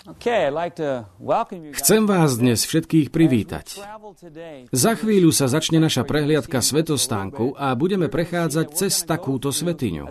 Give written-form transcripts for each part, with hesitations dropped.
Chcem vás dnes všetkých privítať. Za chvíľu sa začne naša prehliadka svätostánku a budeme prechádzať cez takúto svätyňu.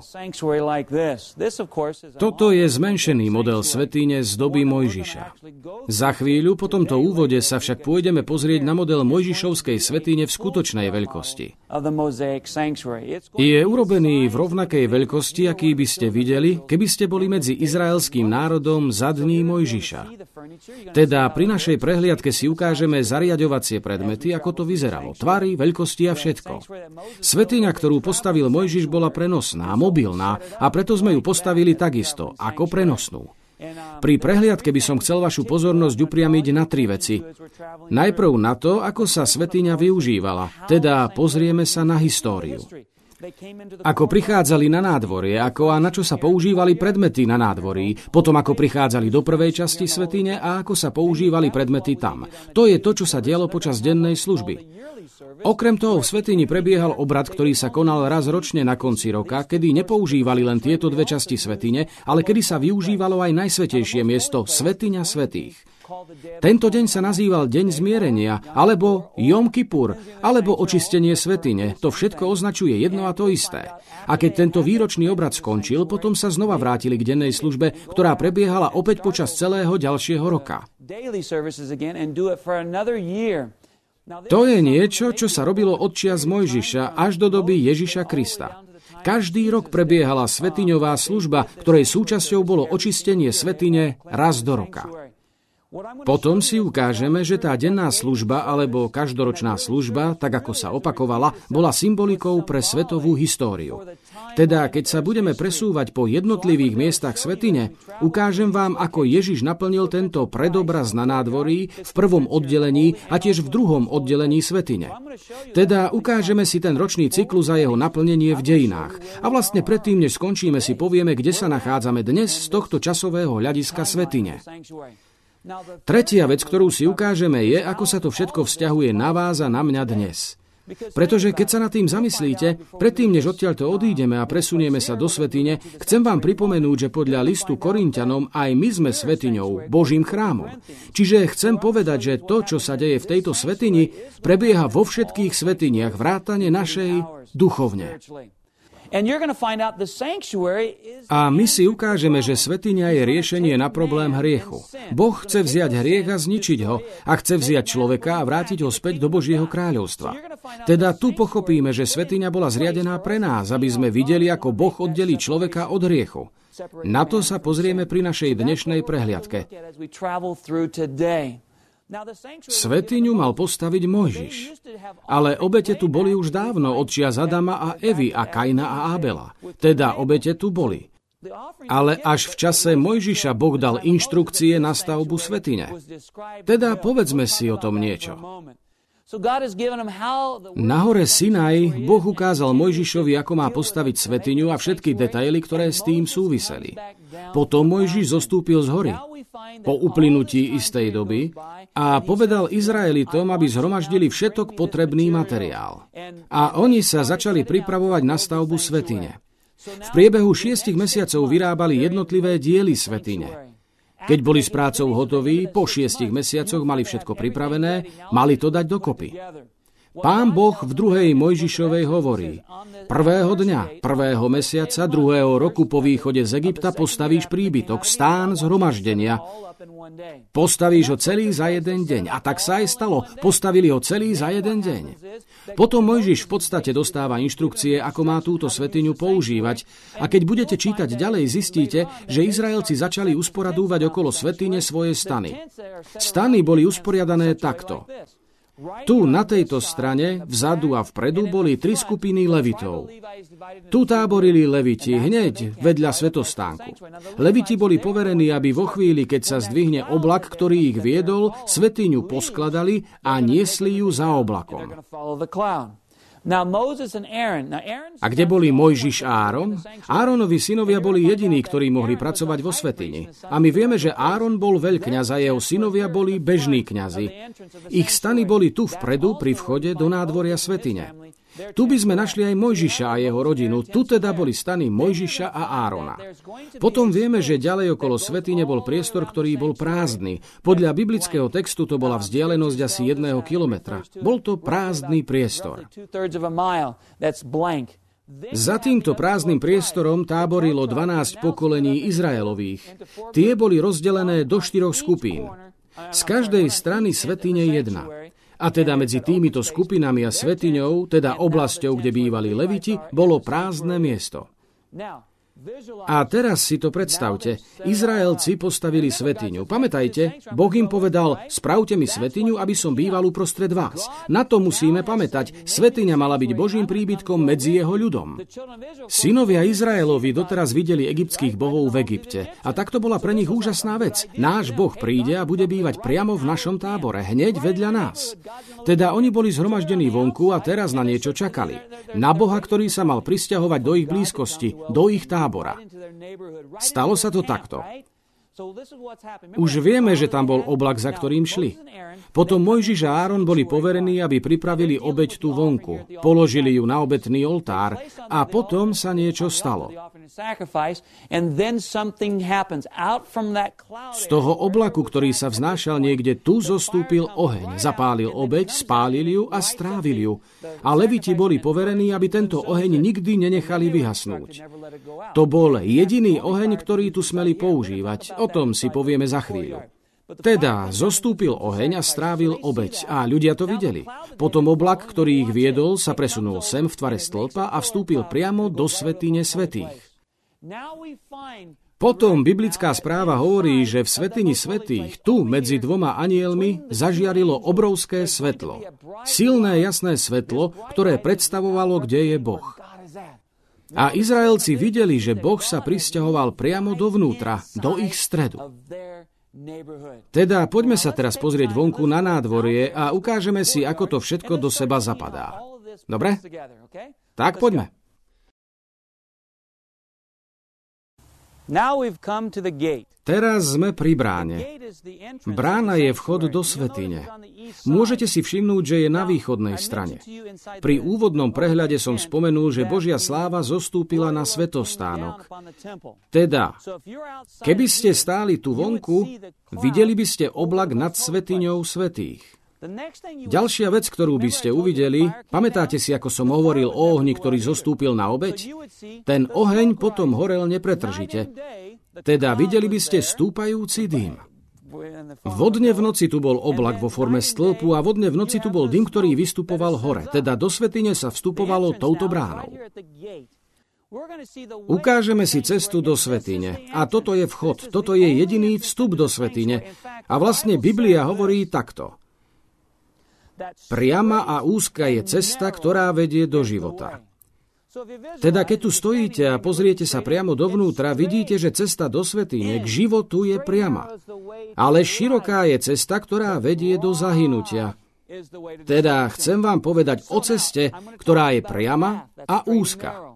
Toto je zmenšený model svätyne z doby Mojžiša. Za chvíľu po tomto úvode sa však pôjdeme pozrieť na model Mojžišovskej svätyne v skutočnej veľkosti. Je urobený v rovnakej veľkosti, aký by ste videli, keby ste boli medzi izraelským národom za dní Mojžiša. Teda pri našej prehliadke si ukážeme zariaďovacie predmety, ako to vyzeralo, tvary, veľkosti a všetko. Svätyňa, ktorú postavil Mojžiš, bola prenosná, mobilná a preto sme ju postavili takisto, ako prenosnú. Pri prehliadke by som chcel vašu pozornosť upriamiť na 3 veci. Najprv na to, ako sa svätyňa využívala, teda pozrieme sa na históriu. Ako prichádzali na nádvorie, ako a na čo sa používali predmety na nádvorí, potom ako prichádzali do prvej časti svätyne a ako sa používali predmety tam. To je to, čo sa dialo počas dennej služby. Okrem toho v svätyni prebiehal obrad, ktorý sa konal raz ročne na konci roka, kedy nepoužívali len tieto 2 časti svätyne, ale kedy sa využívalo aj najsvätejšie miesto, svätyňa svätých. Tento deň sa nazýval Deň zmierenia, alebo Jom Kipur, alebo očistenie svätyne. To všetko označuje jedno a to isté. A keď tento výročný obrad skončil, potom sa znova vrátili k dennej službe, ktorá prebiehala opäť počas celého ďalšieho roka. To je niečo, čo sa robilo od čias Mojžiša až do doby Ježiša Krista. Každý rok prebiehala svätyňová služba, ktorej súčasťou bolo očistenie svätyne raz do roka. Potom si ukážeme, že tá denná služba alebo každoročná služba, tak ako sa opakovala, bola symbolikou pre svetovú históriu. Teda, keď sa budeme presúvať po jednotlivých miestach svätyne, ukážem vám, ako Ježiš naplnil tento predobraz na nádvorí v prvom oddelení a tiež v druhom oddelení svätyne. Teda ukážeme si ten ročný cyklus a jeho naplnenie v dejinách. A vlastne predtým, než skončíme, si povieme, kde sa nachádzame dnes z tohto časového hľadiska svätyne. Tretia vec, ktorú si ukážeme, je, ako sa to všetko vzťahuje na vás a na mňa dnes. Pretože keď sa nad tým zamyslíte, predtým, než odtiaľto odídeme a presunieme sa do svätyne, chcem vám pripomenúť, že podľa listu Korinťanom aj my sme svätyňou, Božím chrámom. Čiže chcem povedať, že to, čo sa deje v tejto svätyni, prebieha vo všetkých svätyniach vrátane našej duchovne. A my si ukážeme, že svätyňa je riešenie na problém hriechu. Boh chce vziať hriech a zničiť ho a chce vziať človeka a vrátiť ho späť do Božieho kráľovstva. Teda tu pochopíme, že svätyňa bola zriadená pre nás, aby sme videli, ako Boh oddelí človeka od hriechu. Na to sa pozrieme pri našej dnešnej prehliadke. Svätyňu mal postaviť Mojžiš, ale obete tu boli už dávno od čias Adama a Evy a Kaina a Ábela. Teda obete tu boli. Ale až v čase Mojžiša Boh dal inštrukcie na stavbu svätyne. Teda povedzme si o tom niečo. Na hore Sinaj Boh ukázal Mojžišovi, ako má postaviť svätyňu a všetky detaily, ktoré s tým súviseli. Potom Mojžiš zostúpil z hory po uplynutí istej doby a povedal Izraelitom, aby zhromaždili všetok potrebný materiál. A oni sa začali pripravovať na stavbu svätyne. V priebehu 6 mesiacov vyrábali jednotlivé diely svätyne. Keď boli s prácou hotoví, po 6 mesiacoch mali všetko pripravené, mali to dať dokopy. Pán Boh v 2. Mojžišovej hovorí: prvého dňa, 1. mesiaca, 2. roku po východe z Egypta postavíš príbytok, stán zhromaždenia. Postavíš ho celý za jeden deň. A tak sa aj stalo. Postavili ho celý za jeden deň. Potom Mojžiš v podstate dostáva inštrukcie, ako má túto svätyňu používať. A keď budete čítať ďalej, zistíte, že Izraelci začali usporadúvať okolo svätyne svoje stany. Stany boli usporiadané takto. Tu na tejto strane, vzadu a vpredu, boli 3 skupiny levitov. Tu táborili leviti hneď vedľa svätostánku. Leviti boli poverení, aby vo chvíli, keď sa zdvihne oblak, ktorý ich viedol, svätyňu poskladali a niesli ju za oblakom. A kde boli Mojžiš a Áron? Áronovi synovia boli jediní, ktorí mohli pracovať vo svätyni. A my vieme, že Áron bol veľkňaz a jeho synovia boli bežní kňazi. Ich stany boli tu vpredu pri vchode do nádvoria svätyne. Tu by sme našli aj Mojžiša a jeho rodinu. Tu teda boli stany Mojžiša a Árona. Potom vieme, že ďalej okolo svätyne bol priestor, ktorý bol prázdny. Podľa biblického textu to bola vzdialenosť asi 1 kilometra. Bol to prázdny priestor. Za týmto prázdnym priestorom táborilo 12 pokolení Izraelových. Tie boli rozdelené do 4 skupín. Z každej strany svätyne jedna. A teda medzi týmito skupinami a svätyňou, teda oblasťou, kde bývali leviti, bolo prázdne miesto. A teraz si to predstavte. Izraelci postavili svätyňu. Pamätajte, Boh im povedal, spravte mi svätyňu, aby som býval uprostred vás. Na to musíme pamätať. Svätyňa mala byť Božím príbytkom medzi jeho ľudom. Synovia Izraelovi doteraz videli egyptských bohov v Egypte. A takto bola pre nich úžasná vec. Náš Boh príde a bude bývať priamo v našom tábore, hneď vedľa nás. Teda oni boli zhromaždení vonku a teraz na niečo čakali. Na Boha, ktorý sa mal prisťahovať do ich blízkosti, do ich tábora. Stalo sa to takto. Už vieme, že tam bol oblak, za ktorým šli. Potom Mojžiš a Áron boli poverení, aby pripravili obeť tu vonku. Položili ju na obetný oltár a potom sa niečo stalo. Z toho oblaku, ktorý sa vznášal niekde tu, zostúpil oheň, zapálil obeť, spálil ju a strávil ju. A leviti boli poverení, aby tento oheň nikdy nenechali vyhasnúť. To bol jediný oheň, ktorý tu smeli používať. O tom si povieme za chvíľu. Teda zostúpil oheň a strávil obeť a ľudia to videli. Potom oblak, ktorý ich viedol, sa presunul sem v tvare stĺpa a vstúpil priamo do svätyne svätých. Potom biblická správa hovorí, že v svätyni svätých, tu medzi 2 anielmi, zažiarilo obrovské svetlo. Silné, jasné svetlo, ktoré predstavovalo, kde je Boh. A Izraelci videli, že Boh sa prisťahoval priamo dovnútra, do ich stredu. Teda poďme sa teraz pozrieť vonku na nádvorie a ukážeme si, ako to všetko do seba zapadá. Dobre? Tak poďme. Teraz sme pri bráne. Brána je vchod do svätyne. Môžete si všimnúť, že je na východnej strane. Pri úvodnom prehľade som spomenul, že Božia sláva zostúpila na svätostánok. Teda, keby ste stáli tu vonku, videli by ste oblak nad svätyňou svätých. Ďalšia vec, ktorú by ste uvideli, pamätáte si, ako som hovoril o ohni, ktorý zostúpil na obeť? Ten oheň potom horel nepretržite. Teda videli by ste stúpajúci dym. Vodne v noci tu bol oblak vo forme stĺpu a vodne v noci tu bol dym, ktorý vystupoval hore. Teda do svätyne sa vstupovalo touto bránou. Ukážeme si cestu do svätyne. A toto je vchod. Toto je jediný vstup do svätyne. A vlastne Biblia hovorí takto. Priama a úzka je cesta, ktorá vedie do života. Teda keď tu stojíte a pozriete sa priamo dovnútra, vidíte, že cesta do svätyne k životu je priama. Ale široká je cesta, ktorá vedie do zahynutia. Teda chcem vám povedať o ceste, ktorá je priama a úzka.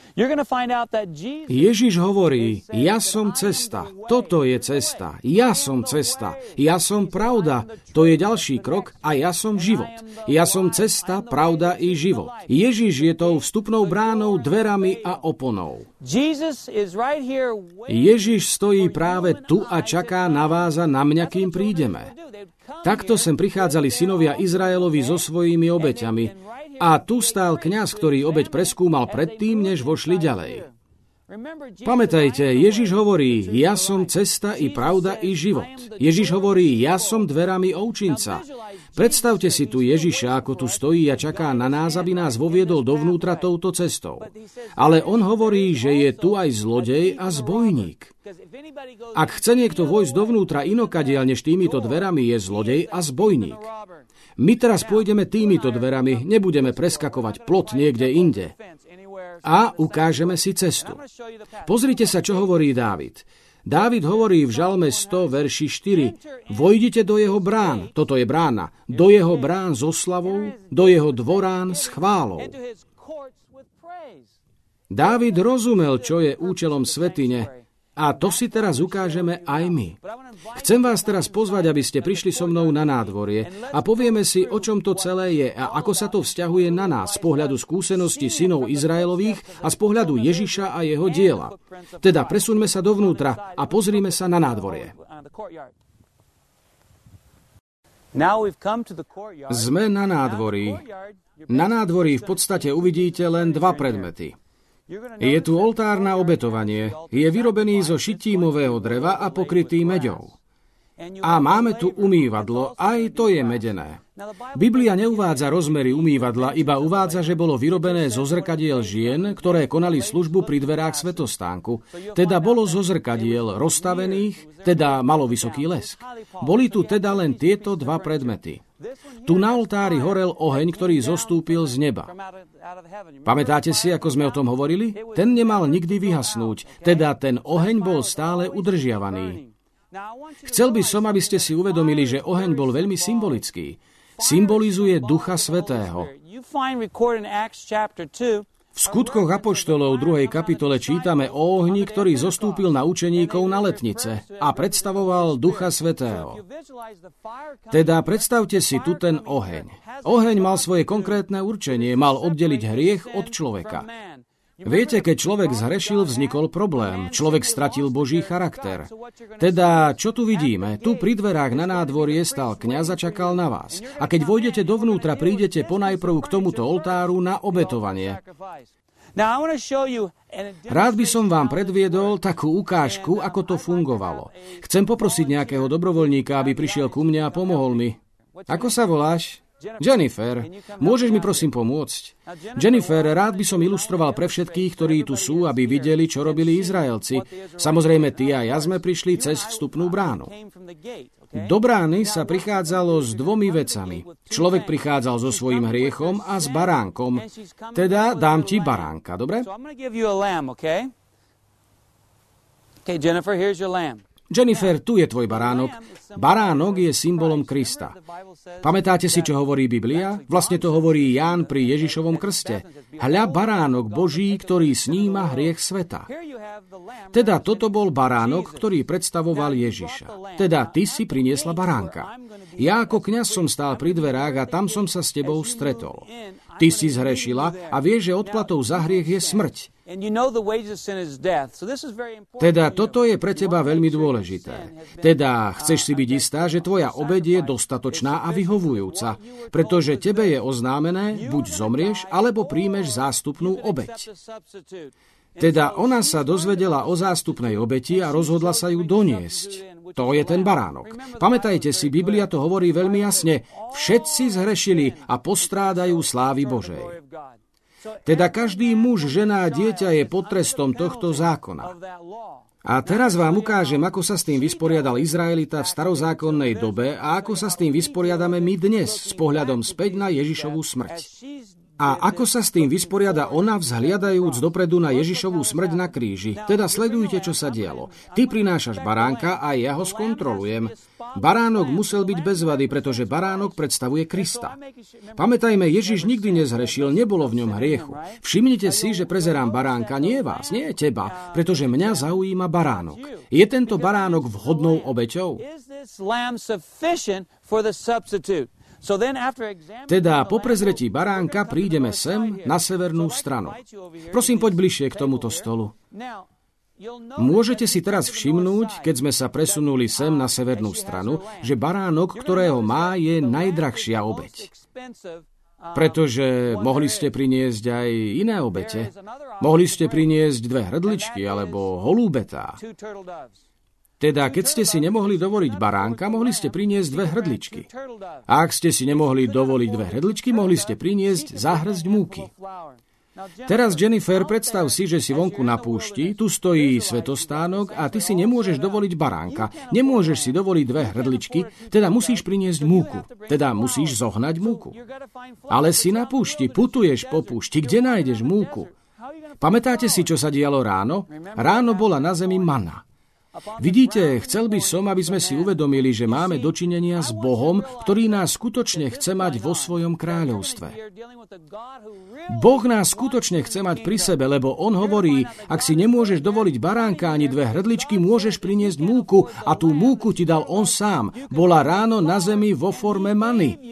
Ježiš hovorí, ja som cesta, toto je cesta, ja som cesta, ja som pravda, to je ďalší krok a ja som život. Ja som cesta, pravda i život. Ježiš je tou vstupnou bránou, dverami a oponou. Ježiš stojí práve tu a čaká na vás a na mňa, kým prídeme. Takto sem prichádzali synovia Izraelovi so svojimi obeťami. A tu stál kňaz, ktorý obeť preskúmal predtým, než vošli ďalej. Pamätajte, Ježiš hovorí, ja som cesta i pravda i život. Ježiš hovorí, ja som dverami ovčinca. Predstavte si tu Ježiša, ako tu stojí a čaká na nás, aby nás voviedol dovnútra touto cestou. Ale on hovorí, že je tu aj zlodej a zbojník. Ak chce niekto vojsť dovnútra inokadiaľ než týmito dverami, je zlodej a zbojník. My teraz pôjdeme týmito dverami, nebudeme preskakovať plot niekde inde. A ukážeme si cestu. Pozrite sa, čo hovorí Dávid. Dávid hovorí v Žalme 100, verši 4. Vojdite do jeho brán, toto je brána, do jeho brán so slavou, do jeho dvorán s chválou. Dávid rozumel, čo je účelom svätyne, A to si teraz ukážeme aj my. Chcem vás teraz pozvať, aby ste prišli so mnou na nádvorie a povieme si, o čom to celé je a ako sa to vzťahuje na nás z pohľadu skúsenosti synov Izraelových a z pohľadu Ježiša a jeho diela. Teda presuňme sa dovnútra a pozrime sa na nádvorie. Sme na nádvorí. Na nádvorí v podstate uvidíte len dva predmety. Je tu oltár na obetovanie. Je vyrobený zo šitímového dreva a pokrytý meďou. A máme tu umývadlo, aj to je medené. Biblia neuvádza rozmery umývadla, iba uvádza, že bolo vyrobené zo zrkadiel žien, ktoré konali službu pri dverách svätostánku. Teda bolo zo zrkadiel rozstavených, teda malo vysoký lesk. Boli tu teda len tieto dva predmety. Tu na oltári horel oheň, ktorý zostúpil z neba. Pamätáte si, ako sme o tom hovorili? Ten nemal nikdy vyhasnúť, teda ten oheň bol stále udržiavaný. Chcel by som, aby ste si uvedomili, že oheň bol veľmi symbolický. Symbolizuje Ducha Svätého. V Skutkoch apoštolov 2. kapitole čítame o ohni, ktorý zostúpil na učeníkov na letnice a predstavoval Ducha Svätého. Teda predstavte si tu ten oheň. Oheň mal svoje konkrétne určenie, mal oddeliť hriech od človeka. Viete, keď človek zhrešil, vznikol problém. Človek stratil Boží charakter. Teda, čo tu vidíme? Tu pri dverách na nádvorie stal kňaz a čakal na vás. A keď vojdete dovnútra, prídete ponajprv k tomuto oltáru na obetovanie. Rád by som vám predviedol takú ukážku, ako to fungovalo. Chcem poprosiť nejakého dobrovoľníka, aby prišiel ku mne a pomohol mi. Ako sa voláš? Jennifer, môžeš mi prosím pomôcť? Jennifer, rád by som ilustroval pre všetkých, ktorí tu sú, aby videli, čo robili Izraelci. Samozrejme, ty a ja sme prišli cez vstupnú bránu. Do brány sa prichádzalo s dvomi vecami. Človek prichádzal so svojím hriechom a s baránkom. Teda dám ti baránka, dobre? Jennifer, here's your lamb. Jennifer, tu je tvoj baránok. Baránok je symbolom Krista. Pamätáte si, čo hovorí Biblia? Vlastne to hovorí Ján pri Ježišovom krste. Hľa baránok Boží, ktorý sníma hriech sveta. Teda toto bol baránok, ktorý predstavoval Ježiša. Teda ty si priniesla baránka. Ja ako kňaz som stál pri dverách a tam som sa s tebou stretol. Ty si zhrešila a vieš, že odplatou za hriech je smrť. Teda toto je pre teba veľmi dôležité. Teda chceš si byť istá, že tvoja obeť je dostatočná a vyhovujúca, pretože tebe je oznámené, buď zomrieš, alebo príjmeš zástupnú obeť. Teda ona sa dozvedela o zástupnej obeti a rozhodla sa ju doniesť. To je ten baránok. Pamätajte si, Biblia to hovorí veľmi jasne. Všetci zhrešili a postrádajú slávy Božej. Teda každý muž, žena a dieťa je pod trestom tohto zákona. A teraz vám ukážem, ako sa s tým vysporiadal Izraelita v starozákonnej dobe a ako sa s tým vysporiadame my dnes s pohľadom späť na Ježišovu smrť. A ako sa s tým vysporiada ona, vzhliadajúc dopredu na Ježišovú smrť na kríži. Teda sledujte, čo sa dialo. Ty prinášaš baránka a ja ho skontrolujem. Baránok musel byť bez vady, pretože baránok predstavuje Krista. Pamätajme, Ježiš nikdy nezhrešil, nebolo v ňom hriechu. Všimnite si, že prezerám baránka, nie vás, nie teba, pretože mňa zaujíma baránok. Je tento baránok vhodnou obeťou? Teda po prezretí baránka prídeme sem na severnú stranu. Prosím, poď bližšie k tomuto stolu. Môžete si teraz všimnúť, keď sme sa presunuli sem na severnú stranu, že baránok, ktorého má, je najdrahšia obeť. Pretože mohli ste priniesť aj iné obete. Mohli ste priniesť 2 hrdličky alebo holúbetá. Teda, keď ste si nemohli dovoliť baránka, mohli ste priniesť 2 hrdličky. A ak ste si nemohli dovoliť 2 hrdličky, mohli ste priniesť záhŕsť múky. Teraz, Jennifer, predstav si, že si vonku na púšti, tu stojí svätostánok a ty si nemôžeš dovoliť baránka. Nemôžeš si dovoliť 2 hrdličky, teda musíš priniesť múku. Teda musíš zohnať múku. Ale si na púšti, putuješ po púšti, kde nájdeš múku? Pamätáte si, čo sa dialo ráno? Ráno bola na zemi mana. Vidíte, chcel by som, aby sme si uvedomili, že máme dočinenia s Bohom, ktorý nás skutočne chce mať vo svojom kráľovstve. Boh nás skutočne chce mať pri sebe, lebo on hovorí, ak si nemôžeš dovoliť baránka ani 2 hrdličky, môžeš priniesť múku a tú múku ti dal on sám. Bola ráno na zemi vo forme many.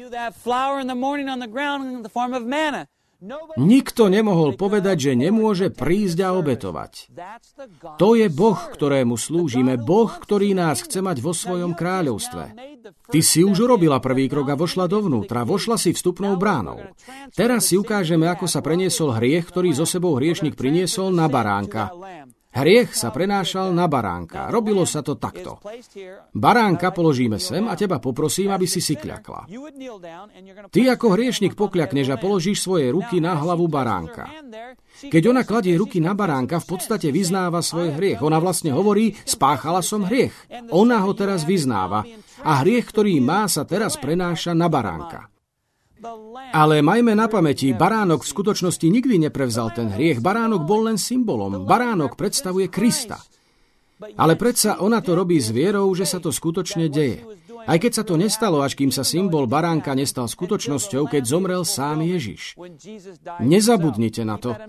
Nikto nemohol povedať, že nemôže prísť a obetovať. To je Boh, ktorému slúžime, Boh, ktorý nás chce mať vo svojom kráľovstve. Ty si už urobila prvý krok a vošla dovnútra, vošla si vstupnou bránou. Teraz si ukážeme, ako sa preniesol hriech, ktorý zo sebou hriešnik priniesol na baránka. Hriech sa prenášal na baránka. Robilo sa to takto. Baránka položíme sem a teba poprosím, aby si kľakla. Ty ako hriešnik pokľakneš a položíš svoje ruky na hlavu baránka. Keď ona kladie ruky na baránka, v podstate vyznáva svoj hriech. Ona vlastne hovorí, spáchala som hriech. Ona ho teraz vyznáva. A hriech, ktorý má, sa teraz prenáša na baránka. Ale majme na pamäti, baránok v skutočnosti nikdy neprevzal ten hriech. Baránok bol len symbolom. Baránok predstavuje Krista. Ale predsa ona to robí s vierou, že sa to skutočne deje. Aj keď sa to nestalo, až kým sa symbol baránka nestal skutočnosťou, keď zomrel sám Ježiš. Nezabudnite na to.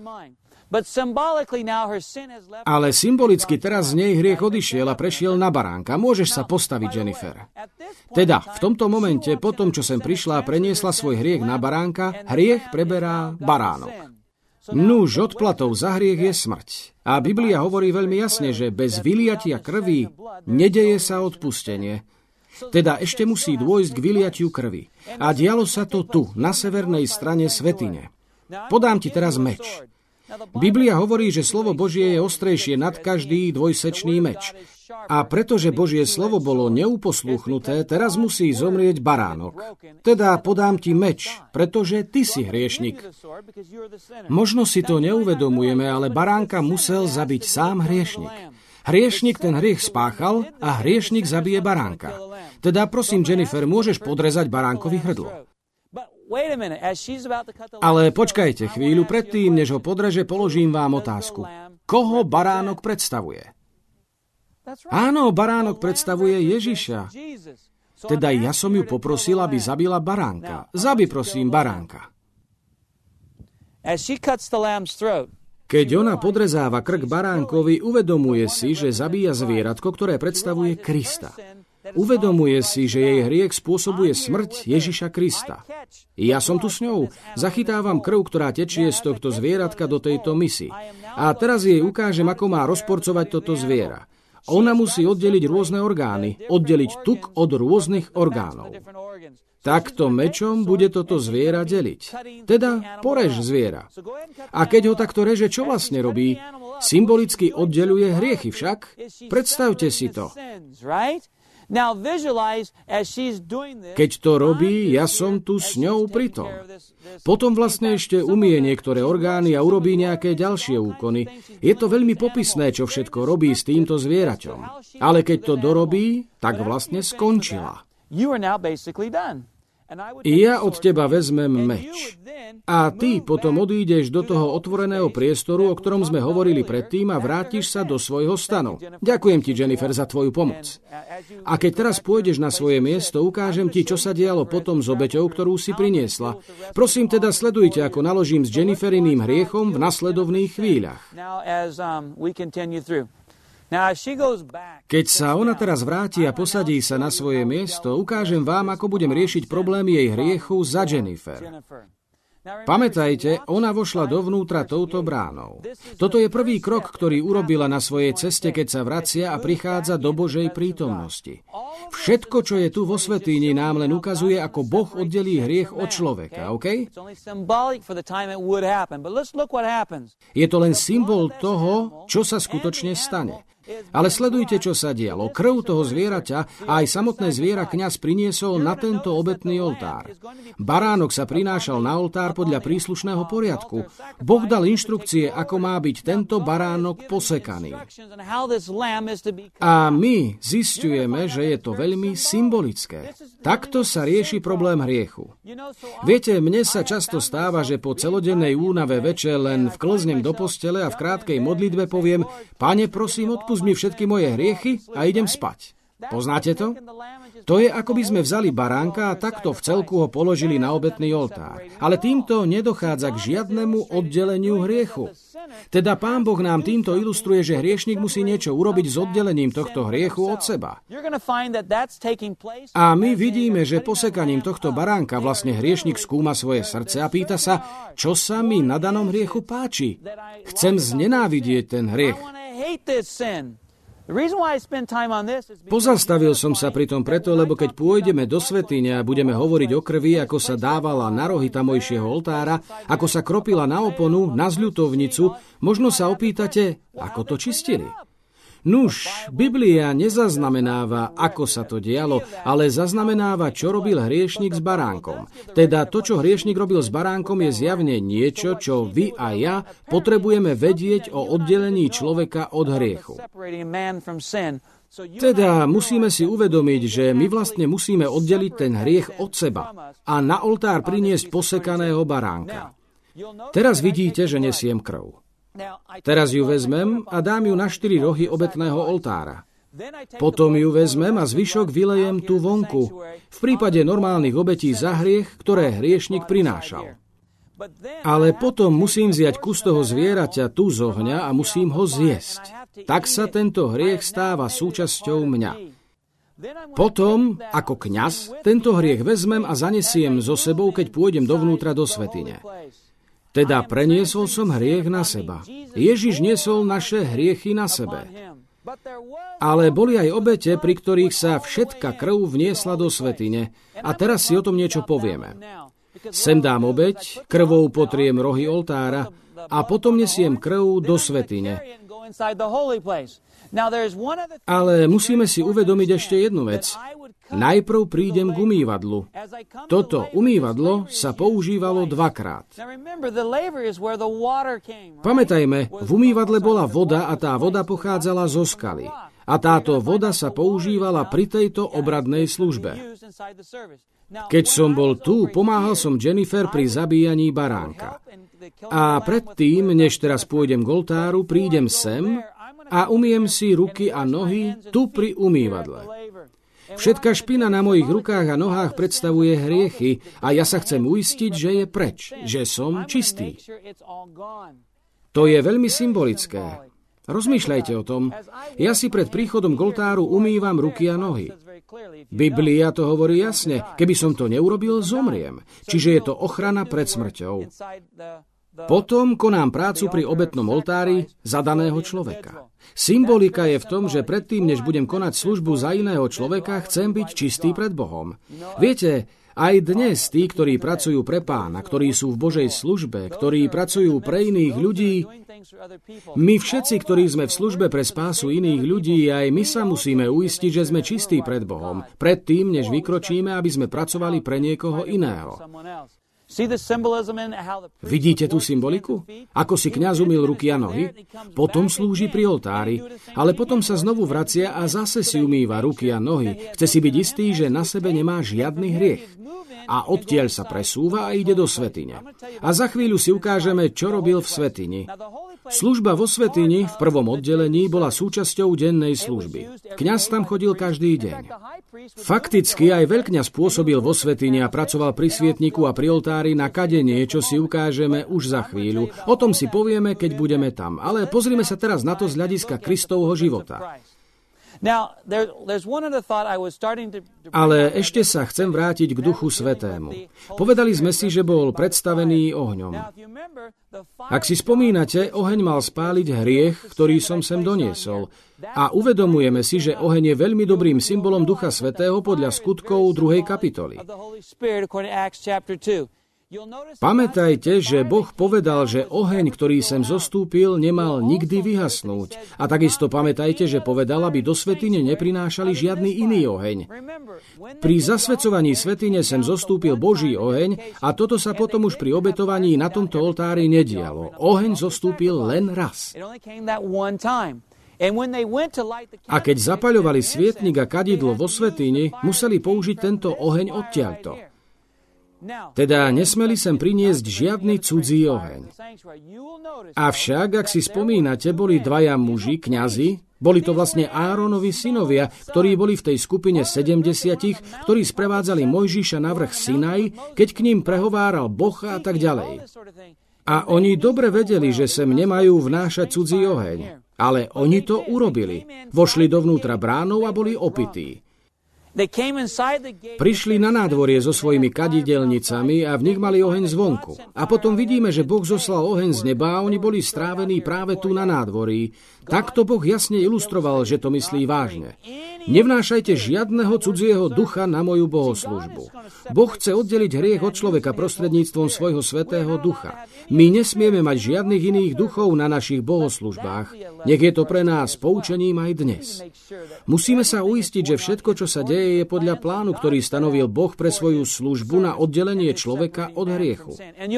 Ale symbolicky teraz z nej hriech odišiel a prešiel na baránka. Môžeš sa postaviť, Jennifer. Teda, v tomto momente, po tom, čo sem prišla a preniesla svoj hriech na baránka, hriech preberá baránok. Núž, odplatou za hriech je smrť. A Biblia hovorí veľmi jasne, že bez vyliatia krvi nedeje sa odpustenie. Teda ešte musí dôjsť k vyliatiu krvi. A dialo sa to tu, na severnej strane svätyne. Podám ti teraz meč. Biblia hovorí, že slovo Božie je ostrejšie nad každý dvojsečný meč. A pretože Božie slovo bolo neuposluchnuté, teraz musí zomrieť baránok. Teda podám ti meč, pretože ty si hriešnik. Možno si to neuvedomujeme, ale baránka musel zabiť sám hriešnik. Hriešnik ten hriech spáchal a hriešnik zabije baránka. Teda prosím, Jennifer, môžeš podrezať baránkovi hrdlo. Ale počkajte chvíľu, predtým, než ho podreže, položím vám otázku. Koho baránok predstavuje? Áno, baránok predstavuje Ježiša. Teda ja som ju poprosil, aby zabila baránka. Zabi, prosím, baránka. Keď ona podrezáva krk baránkovi, uvedomuje si, že zabíja zvieratko, ktoré predstavuje Krista. Uvedomuje si, že jej hriech spôsobuje smrť Ježiša Krista. Ja som tu s ňou. Zachytávam krv, ktorá tečie z tohto zvieratka do tejto misy. A teraz jej ukážem, ako má rozporcovať toto zviera. Ona musí oddeliť rôzne orgány, oddeliť tuk od rôznych orgánov. Takto mečom bude toto zviera deliť. Teda porež zviera. A keď ho takto reže, čo vlastne robí? Symbolicky oddeľuje hriechy však. Predstavte si to. Keď to robí, ja som tu s ňou pritom. Potom vlastne ešte umie niektoré orgány a urobí nejaké ďalšie úkony. Je to veľmi popisné, čo všetko robí s týmto zvieraťom. Ale keď to dorobí, tak vlastne skončila. Ja od teba vezmem meč. A ty potom odídeš do toho otvoreného priestoru, o ktorom sme hovorili predtým, a vrátiš sa do svojho stanu. Ďakujem ti, Jennifer, za tvoju pomoc. A keď teraz pôjdeš na svoje miesto, ukážem ti, čo sa dialo potom s obeťou, ktorú si priniesla. Prosím teda, sledujte, ako naložím s Jenniferiným hriechom v nasledovných chvíľach. Keď sa ona teraz vráti a posadí sa na svoje miesto, ukážem vám, ako budem riešiť problémy jej hriechu za Jennifer. Pamätajte, ona vošla dovnútra touto bránou. Toto je prvý krok, ktorý urobila na svojej ceste, keď sa vracia a prichádza do Božej prítomnosti. Všetko, čo je tu vo svätyni, nám len ukazuje, ako Boh oddelí hriech od človeka, OK? Je to len symbol toho, čo sa skutočne stane. Ale sledujte, čo sa dialo. Krv toho zvieraťa a aj samotné zviera kňaz priniesol na tento obetný oltár. Baránok sa prinášal na oltár podľa príslušného poriadku. Boh dal inštrukcie, ako má byť tento baránok posekaný. A my zisťujeme, že je to veľmi symbolické. Takto sa rieši problém hriechu. Viete, mne sa často stáva, že po celodennej únave večer len vklznem do postele a v krátkej modlitbe poviem: Pane, prosím, odpusť odpusť mi všetky moje hriechy a idem spať. Poznáte to? To je, ako by sme vzali baránka a takto v celku ho položili na obetný oltár. Ale týmto nedochádza k žiadnemu oddeleniu hriechu. Teda Pán Boh nám týmto ilustruje, že hriešnik musí niečo urobiť s oddelením tohto hriechu od seba. A my vidíme, že posekaním tohto baránka vlastne hriešnik skúma svoje srdce a pýta sa, čo sa mi na danom hriechu páči. Chcem znenávidieť ten hriech. Pozastavil som sa pri tom preto, lebo keď pôjdeme do svätyne a budeme hovoriť o krvi, ako sa dávala na rohy tamojšieho oltára, ako sa kropila na oponu, na zľutovnicu, možno sa opýtate, ako to čistili. Nuž, Biblia nezaznamenáva, ako sa to dialo, ale zaznamenáva, čo robil hriešnik s baránkom. Teda to, čo hriešnik robil s baránkom, je zjavne niečo, čo vy a ja potrebujeme vedieť o oddelení človeka od hriechu. Teda musíme si uvedomiť, že my vlastne musíme oddeliť ten hriech od seba a na oltár priniesť posekaného baránka. Teraz vidíte, že nesiem krv. Teraz ju vezmem a dám ju na 4 rohy obetného oltára. Potom ju vezmem a zvyšok vylejem tu vonku, v prípade normálnych obetí za hriech, ktoré hriešnik prinášal. Ale potom musím vziať kus toho zvieraťa tu z ohňa a musím ho zjesť. Tak sa tento hriech stáva súčasťou mňa. Potom, ako kňaz, tento hriech vezmem a zanesiem so sebou, keď pôjdem dovnútra do svätyne. Teda preniesol som hriech na seba. Ježiš niesol naše hriechy na sebe. Ale boli aj obete, pri ktorých sa všetka krv vniesla do svätyne. A teraz si o tom niečo povieme. Sem dám obeť, krvou potriem rohy oltára a potom nesiem krv do svätyne. Ale musíme si uvedomiť ešte jednu vec. Najprv prídem k umývadlu. Toto umývadlo sa používalo 2-krát. Pamätajme, v umývadle bola voda a tá voda pochádzala zo skaly. A táto voda sa používala pri tejto obradnej službe. Keď som bol tu, pomáhal som Jennifer pri zabíjaní baránka. A predtým, než teraz pôjdem k oltáru, prídem sem a umyjem si ruky a nohy tu pri umývadle. Všetká špina na mojich rukách a nohách predstavuje hriechy a ja sa chcem uistiť, že je preč, že som čistý. To je veľmi symbolické. Rozmýšľajte o tom. Ja si pred príchodom k oltáru umývam ruky a nohy. Biblia to hovorí jasne. Keby som to neurobil, zomriem. Čiže je to ochrana pred smrťou. Potom konám prácu pri obetnom oltári za daného človeka. Symbolika je v tom, že predtým, než budem konať službu za iného človeka, chcem byť čistý pred Bohom. Viete, aj dnes tí, ktorí pracujú pre Pána, ktorí sú v Božej službe, ktorí pracujú pre iných ľudí, my všetci, ktorí sme v službe pre spásu iných ľudí, aj my sa musíme uistiť, že sme čistí pred Bohom, predtým, než vykročíme, aby sme pracovali pre niekoho iného. Vidíte tú symboliku? Ako si kňaz umyl ruky a nohy, potom slúži pri oltári, ale potom sa znovu vracia a zase si umýva ruky a nohy. Chce si byť istý, že na sebe nemá žiadny hriech. A odtiaľ sa presúva a ide do svätyne. A za chvíľu si ukážeme, čo robil v svätyni. Služba vo svätyni v prvom oddelení bola súčasťou dennej služby. Kňaz tam chodil každý deň. Fakticky aj veľkňaz pôsobil vo svätyni a pracoval pri svietniku a pri oltári na kadenie, čo si ukážeme už za chvíľu. O tom si povieme, keď budeme tam. Ale pozrime sa teraz na to z hľadiska Kristovho života. Ale ešte sa chcem vrátiť k Duchu Svätému. Povedali sme si, že bol predstavený ohňom. Ak si spomínate, oheň mal spáliť hriech, ktorý som sem doniesol. A uvedomujeme si, že oheň je veľmi dobrým symbolom Ducha Svätého podľa Skutkov 2. kapitoly. Pamätajte, že Boh povedal, že oheň, ktorý sem zostúpil, nemal nikdy vyhasnúť. A takisto pamätajte, že povedal, aby do svätyne neprinášali žiadny iný oheň. Pri zasväcovaní svätyne sem zostúpil Boží oheň a toto sa potom už pri obetovaní na tomto oltári nedialo. Oheň zostúpil len raz. A keď zapaľovali svietnik a kadidlo vo svätyni, museli použiť tento oheň odtiaľto. Teda nesmeli sem priniesť žiadny cudzí oheň. Avšak, ak si spomínate, boli 2 muži, kňazi, Boli to vlastne Áronovi synovia, ktorí boli v tej skupine 70, ktorí sprevádzali Mojžiša na vrch Sinaj, keď k ním prehováral Boh a tak ďalej. A oni dobre vedeli, že sem nemajú vnášať cudzí oheň. Ale oni to urobili. Vošli dovnútra bránou a boli opití. Prišli na nádvorie so svojimi kadidelnicami a v nich mali oheň zvonku. A potom vidíme, že Boh zoslal oheň z neba a oni boli strávení práve tu na nádvorí. Takto Boh jasne ilustroval, že to myslí vážne. Nevnášajte žiadneho cudzieho ducha na moju bohoslužbu. Boh chce oddeliť hriech od človeka prostredníctvom svojho svätého ducha. My nesmieme mať žiadnych iných duchov na našich bohoslužbách. Nech je to pre nás poučením aj dnes. Musíme sa uistiť, že všetko, čo sa deje, je podľa plánu, ktorý stanovil Boh pre svoju službu na oddelenie človeka od hriechu.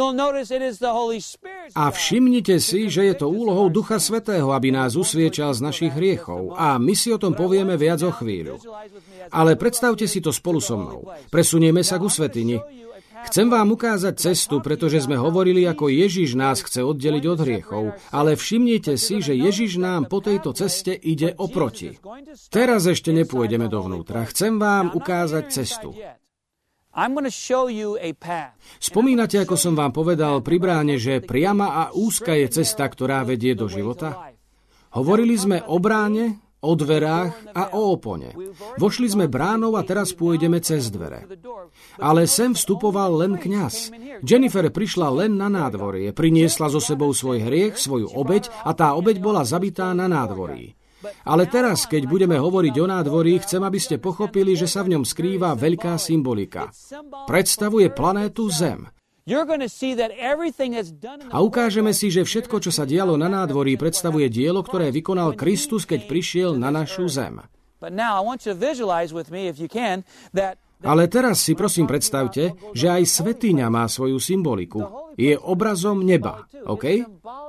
A všimnite si, že je to úlohou Ducha Svätého, aby nás usviečal z našich hriechov. A my si o tom povieme viac o chvíľu. Ale predstavte si to spolu so mnou. Presunieme sa ku svätyni. Chcem vám ukázať cestu, pretože sme hovorili, ako Ježiš nás chce oddeliť od hriechov, ale všimnite si, že Ježiš nám po tejto ceste ide oproti. Teraz ešte nepôjdeme dovnútra. Chcem vám ukázať cestu. Spomínate, ako som vám povedal pri bráne, že priama a úzka je cesta, ktorá vedie do života? Hovorili sme o bráne, o dverách a o opone. Vošli sme bránou a teraz pôjdeme cez dvere. Ale sem vstupoval len kňaz. Jennifer prišla len na nádvorie, priniesla so sebou svoj hriech, svoju obeť a tá obeť bola zabitá na nádvorí. Ale teraz, keď budeme hovoriť o nádvorí, chcem, aby ste pochopili, že sa v ňom skrýva veľká symbolika. Predstavuje planétu Zem. A ukážeme si, že všetko, čo sa dialo na nádvorí, predstavuje dielo, ktoré vykonal Kristus, keď prišiel na našu zem. Ale teraz si prosím predstavte, že aj svätyňa má svoju symboliku. Je obrazom neba, OK?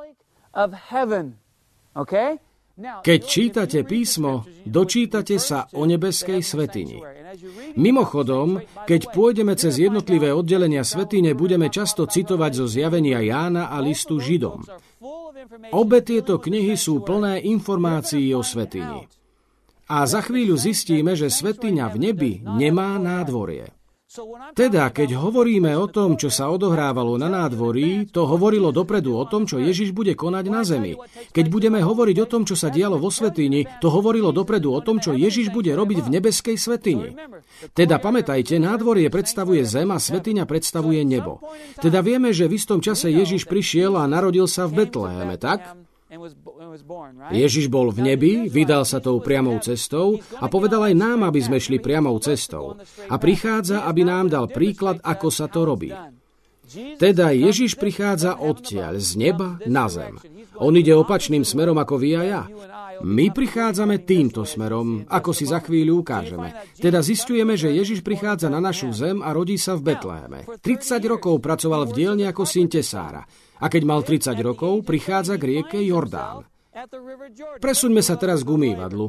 Keď čítate písmo, dočítate sa o nebeskej svätyni. Mimochodom, keď pôjdeme cez jednotlivé oddelenia svätyne, budeme často citovať zo zjavenia Jána a listu Židom. Obe tieto knihy sú plné informácií o svätyni. A za chvíľu zistíme, že svätyňa v nebi nemá nádvorie. Teda, keď hovoríme o tom, čo sa odohrávalo na nádvorí, to hovorilo dopredu o tom, čo Ježiš bude konať na zemi. Keď budeme hovoriť o tom, čo sa dialo vo svätyni, to hovorilo dopredu o tom, čo Ježiš bude robiť v nebeskej svätyni. Teda pamätajte, nádvorie predstavuje zem a svätyňa predstavuje nebo. Teda vieme, že v istom čase Ježiš prišiel a narodil sa v Betleheme, tak? Ježiš bol v nebi, vydal sa tou priamou cestou a povedal aj nám, aby sme šli priamou cestou. A prichádza, aby nám dal príklad, ako sa to robí. Teda Ježiš prichádza odtiaľ, z neba na zem. On ide opačným smerom ako vy a ja. My prichádzame týmto smerom, ako si za chvíľu ukážeme. Teda zisťujeme, že Ježiš prichádza na našu zem a rodí sa v Betleheme. 30 rokov pracoval v dielni ako syn tesára. A keď mal 30 rokov, prichádza k rieke Jordán. Presuňme sa teraz k umývadlu.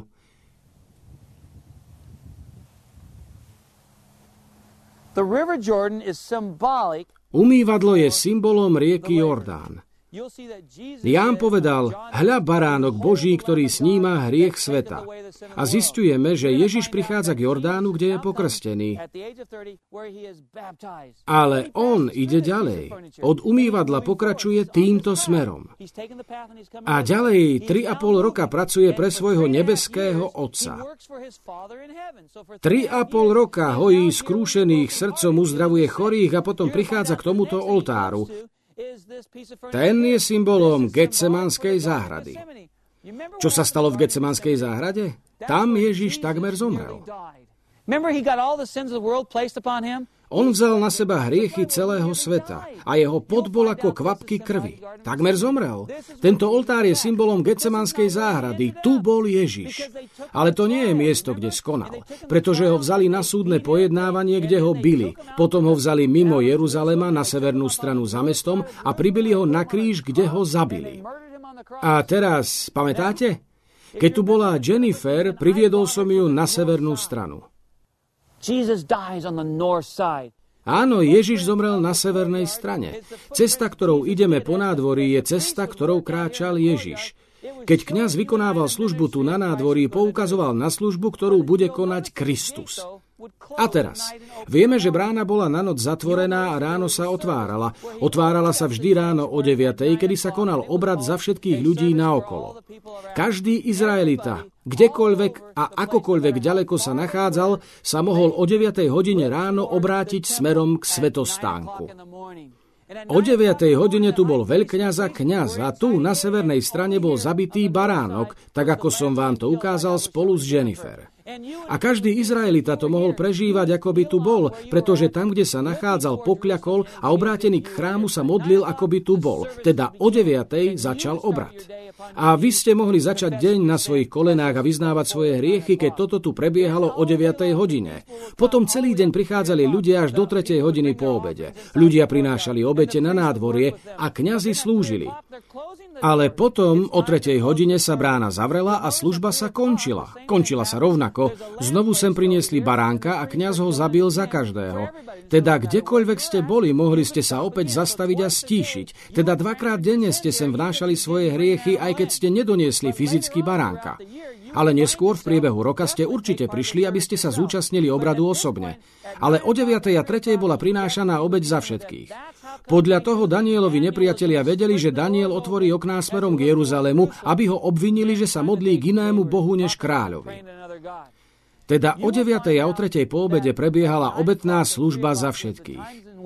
Umývadlo je symbolom rieky Jordán. Ján povedal, hľa baránok Boží, ktorý sníma hriech sveta. A zisťujeme, že Ježiš prichádza k Jordánu, kde je pokrstený. Ale on ide ďalej. Od umývadla pokračuje týmto smerom. A ďalej 3,5 roka pracuje pre svojho nebeského Otca. 3,5 roka hojí skrúšených, srdcom uzdravuje chorých a potom prichádza k tomuto oltáru. Ten je symbolom Getsemanskej záhrady. Čo sa stalo v Getsemanskej záhrade? Tam Ježiš takmer zomrel. On vzal na seba hriechy celého sveta a jeho pot bol ako kvapky krvi. Takmer zomrel. Tento oltár je symbolom Getsemanskej záhrady. Tu bol Ježiš. Ale to nie je miesto, kde skonal, pretože ho vzali na súdne pojednávanie, kde ho bili. Potom ho vzali mimo Jeruzalema na severnú stranu za mestom a pribili ho na kríž, kde ho zabili. A teraz, pamätáte? Keď tu bola Jennifer, priviedol som ju na severnú stranu. Áno, Ježiš zomrel na severnej strane. Cesta, ktorou ideme po nádvorí, je cesta, ktorou kráčal Ježiš. Keď kňaz vykonával službu tu na nádvorí, poukazoval na službu, ktorú bude konať Kristus. A teraz, vieme, že brána bola na noc zatvorená a ráno sa otvárala. Otvárala sa vždy ráno o 9:00, kedy sa konal obrad za všetkých ľudí naokolo. Každý Izraelita, kdekoľvek a akokoľvek ďaleko sa nachádzal, sa mohol o 9:00 ráno obrátiť smerom k svätostánku. O 9:00 tu bol veľkňaz a kňaz a tu na severnej strane bol zabitý baránok, tak ako som vám to ukázal spolu s Jennifer. A každý Izraelita to mohol prežívať, ako by tu bol, pretože tam, kde sa nachádzal, pokľakol a obrátený k chrámu sa modlil, ako by tu bol. Teda o 9:00 začal obrad. A vy ste mohli začať deň na svojich kolenách a vyznávať svoje hriechy, keď toto tu prebiehalo o 9:00. Potom celý deň prichádzali ľudia až do 3:00 po obede. Ľudia prinášali obete na nádvorie a kňazi slúžili. Ale potom o 3:00 sa brána zavrela a služba sa končila. Končila sa rovnako. Znovu sem priniesli baránka a kňaz ho zabil za každého. Teda kdekoľvek ste boli, mohli ste sa opäť zastaviť a stíšiť. Teda 2-krát denne ste sem vnášali svoje hriechy, aj keď ste nedoniesli fyzicky baránka. Ale neskôr v priebehu roka ste určite prišli, aby ste sa zúčastnili obradu osobne. Ale o 9:03 bola prinášaná obeť za všetkých. Podľa toho Danielovi nepriatelia vedeli, že Daniel otvorí okná smerom k Jeruzalému, aby ho obvinili, že sa modlí k inému bohu než kráľovi. Teda o 9:00 a o 3:00 po obede prebiehala obetná služba za všetkých.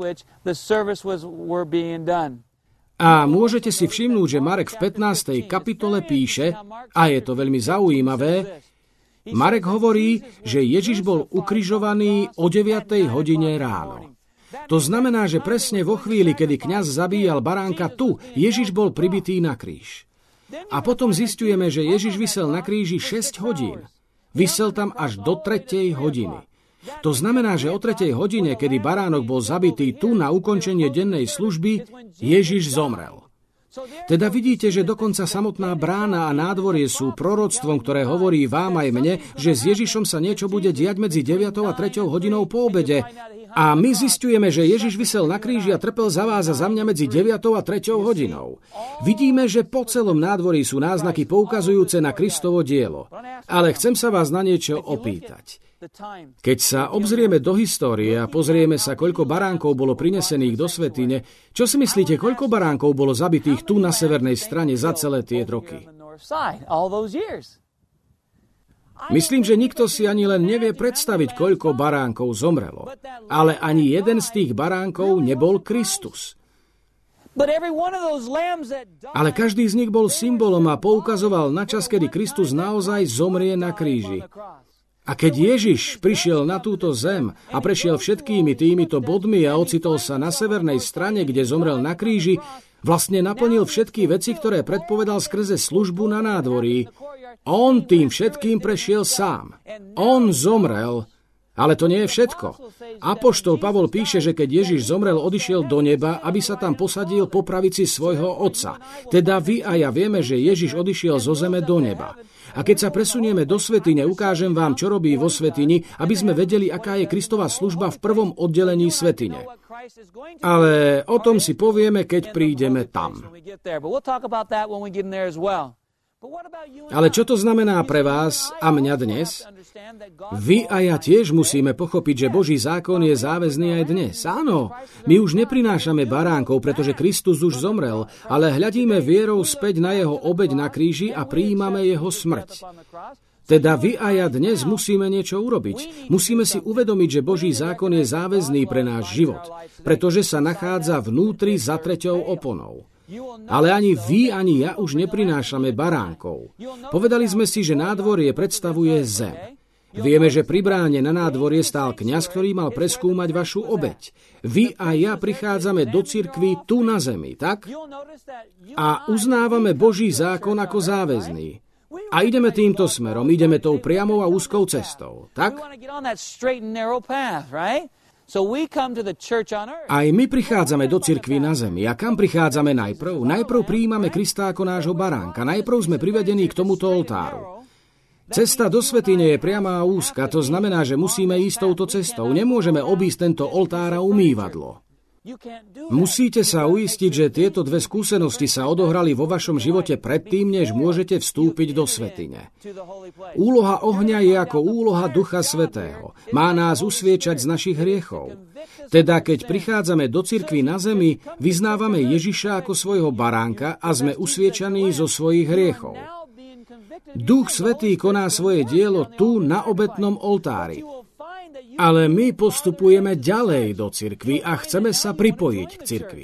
A môžete si všimnúť, že Marek v 15. kapitole píše, a je to veľmi zaujímavé, Marek hovorí, že Ježiš bol ukrižovaný o 9:00 ráno. To znamená, že presne vo chvíli, kedy kňaz zabíjal baránka tu, Ježiš bol pribitý na kríž. A potom zisťujeme, že Ježiš visel na kríži 6 hodín. Visel tam až do 3:00. To znamená, že o 3:00, kedy baránok bol zabitý tu na ukončenie dennej služby, Ježiš zomrel. Teda vidíte, že dokonca samotná brána a nádvorie sú proroctvom, ktoré hovorí vám aj mne, že s Ježišom sa niečo bude diať medzi 9:00 a 3:00 po obede. A my zisťujeme, že Ježiš visel na kríži a trpel za vás a za mňa medzi 9:00 a 3:00. Vidíme, že po celom nádvorí sú náznaky poukazujúce na Kristovo dielo. Ale chcem sa vás na niečo opýtať. Keď sa obzrieme do histórie a pozrieme sa, koľko baránkov bolo prinesených do svätyne, čo si myslíte, koľko baránkov bolo zabitých tu na severnej strane za celé tie roky? Myslím, že nikto si ani len nevie predstaviť, koľko baránkov zomrelo. Ale ani jeden z tých baránkov nebol Kristus. Ale každý z nich bol symbolom a poukazoval na čas, kedy Kristus naozaj zomrie na kríži. A keď Ježiš prišiel na túto zem a prešiel všetkými týmito bodmi a ocitol sa na severnej strane, kde zomrel na kríži, vlastne naplnil všetky veci, ktoré predpovedal skrze službu na nádvorí. On tým všetkým prešiel sám. On zomrel, ale to nie je všetko. Apoštol Pavol píše, že keď Ježiš zomrel, odišiel do neba, aby sa tam posadil po pravici svojho Otca. Teda vy a ja vieme, že Ježiš odišiel zo zeme do neba. A keď sa presunieme do svätyne, ukážem vám, čo robí vo svätyni, aby sme vedeli, aká je Kristova služba v prvom oddelení svätyne. Ale o tom si povieme, keď prídeme tam. Ale čo to znamená pre vás a mňa dnes? Vy a ja tiež musíme pochopiť, že Boží zákon je záväzný aj dnes. Áno, my už neprinášame baránkov, pretože Kristus už zomrel, ale hľadíme vierou späť na jeho obeť na kríži a prijímame jeho smrť. Teda vy a ja dnes musíme niečo urobiť. Musíme si uvedomiť, že Boží zákon je záväzný pre náš život, pretože sa nachádza vnútri za 3. oponou. Ale ani vy, ani ja už neprinášame baránkov. Povedali sme si, že nádvorie predstavuje zem. Vieme, že pri bráne na nádvorie stál kňaz, ktorý mal preskúmať vašu obeť. Vy a ja prichádzame do cirkvi tu na zemi, tak? A uznávame Boží zákon ako záväzný. A ideme týmto smerom, ideme tou priamou a úzkou cestou, tak? Aj my prichádzame do cirkvi na zemi. A kam prichádzame najprv? Najprv prijímame Krista ako nášho baránka. Najprv sme privedení k tomuto oltáru. Cesta do svätyne je priama a úzka. To znamená, že musíme ísť touto cestou. Nemôžeme obísť tento oltár a umývadlo. Musíte sa uistiť, že tieto dve skúsenosti sa odohrali vo vašom živote predtým, než môžete vstúpiť do svätyne. Úloha ohňa je ako úloha Ducha Svätého. Má nás usviečať z našich hriechov. Teda, keď prichádzame do cirkvi na zemi, vyznávame Ježiša ako svojho baránka a sme usviečaní zo svojich hriechov. Duch Svätý koná svoje dielo tu na obetnom oltári. Ale my postupujeme ďalej do cirkvi a chceme sa pripojiť k cirkvi.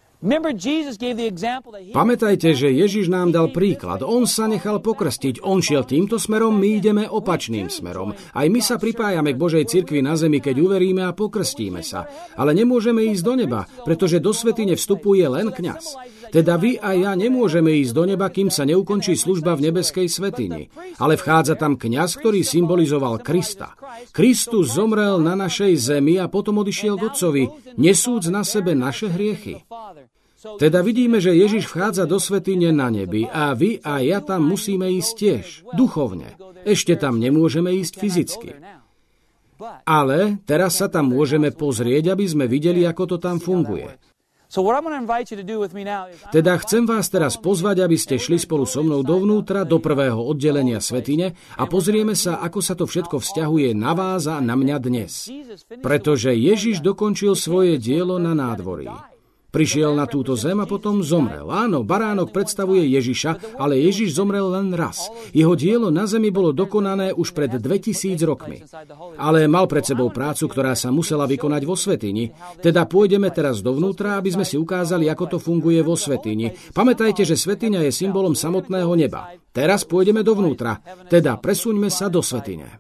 Pamätajte, že Ježiš nám dal príklad. On sa nechal pokrstiť. On šiel týmto smerom, my ideme opačným smerom. Aj my sa pripájame k Božej cirkvi na zemi, keď uveríme a pokrstíme sa. Ale nemôžeme ísť do neba, pretože do svätyne vstupuje len kňaz. Teda vy a ja nemôžeme ísť do neba, kým sa neukončí služba v nebeskej svätyni. Ale vchádza tam kňaz, ktorý symbolizoval Krista. Kristus zomrel na našej zemi a potom odišiel k Otcovi, nesúc na sebe naše hriechy. Teda vidíme, že Ježiš vchádza do svätyne na nebi a vy a ja tam musíme ísť tiež, duchovne. Ešte tam nemôžeme ísť fyzicky. Ale teraz sa tam môžeme pozrieť, aby sme videli, ako to tam funguje. Teda chcem vás teraz pozvať, aby ste šli spolu so mnou dovnútra, do prvého oddelenia svätyne a pozrieme sa, ako sa to všetko vzťahuje na vás a na mňa dnes. Pretože Ježiš dokončil svoje dielo na nádvorí. Prišiel na túto zem a potom zomrel. Áno, baránok predstavuje Ježiša, ale Ježiš zomrel len raz. Jeho dielo na zemi bolo dokonané už pred 2000 rokmi. Ale mal pred sebou prácu, ktorá sa musela vykonať vo svätyni. Teda pôjdeme teraz dovnútra, aby sme si ukázali, ako to funguje vo svätyni. Pamätajte, že svätyňa je symbolom samotného neba. Teraz pôjdeme dovnútra. Teda presuňme sa do svätyne.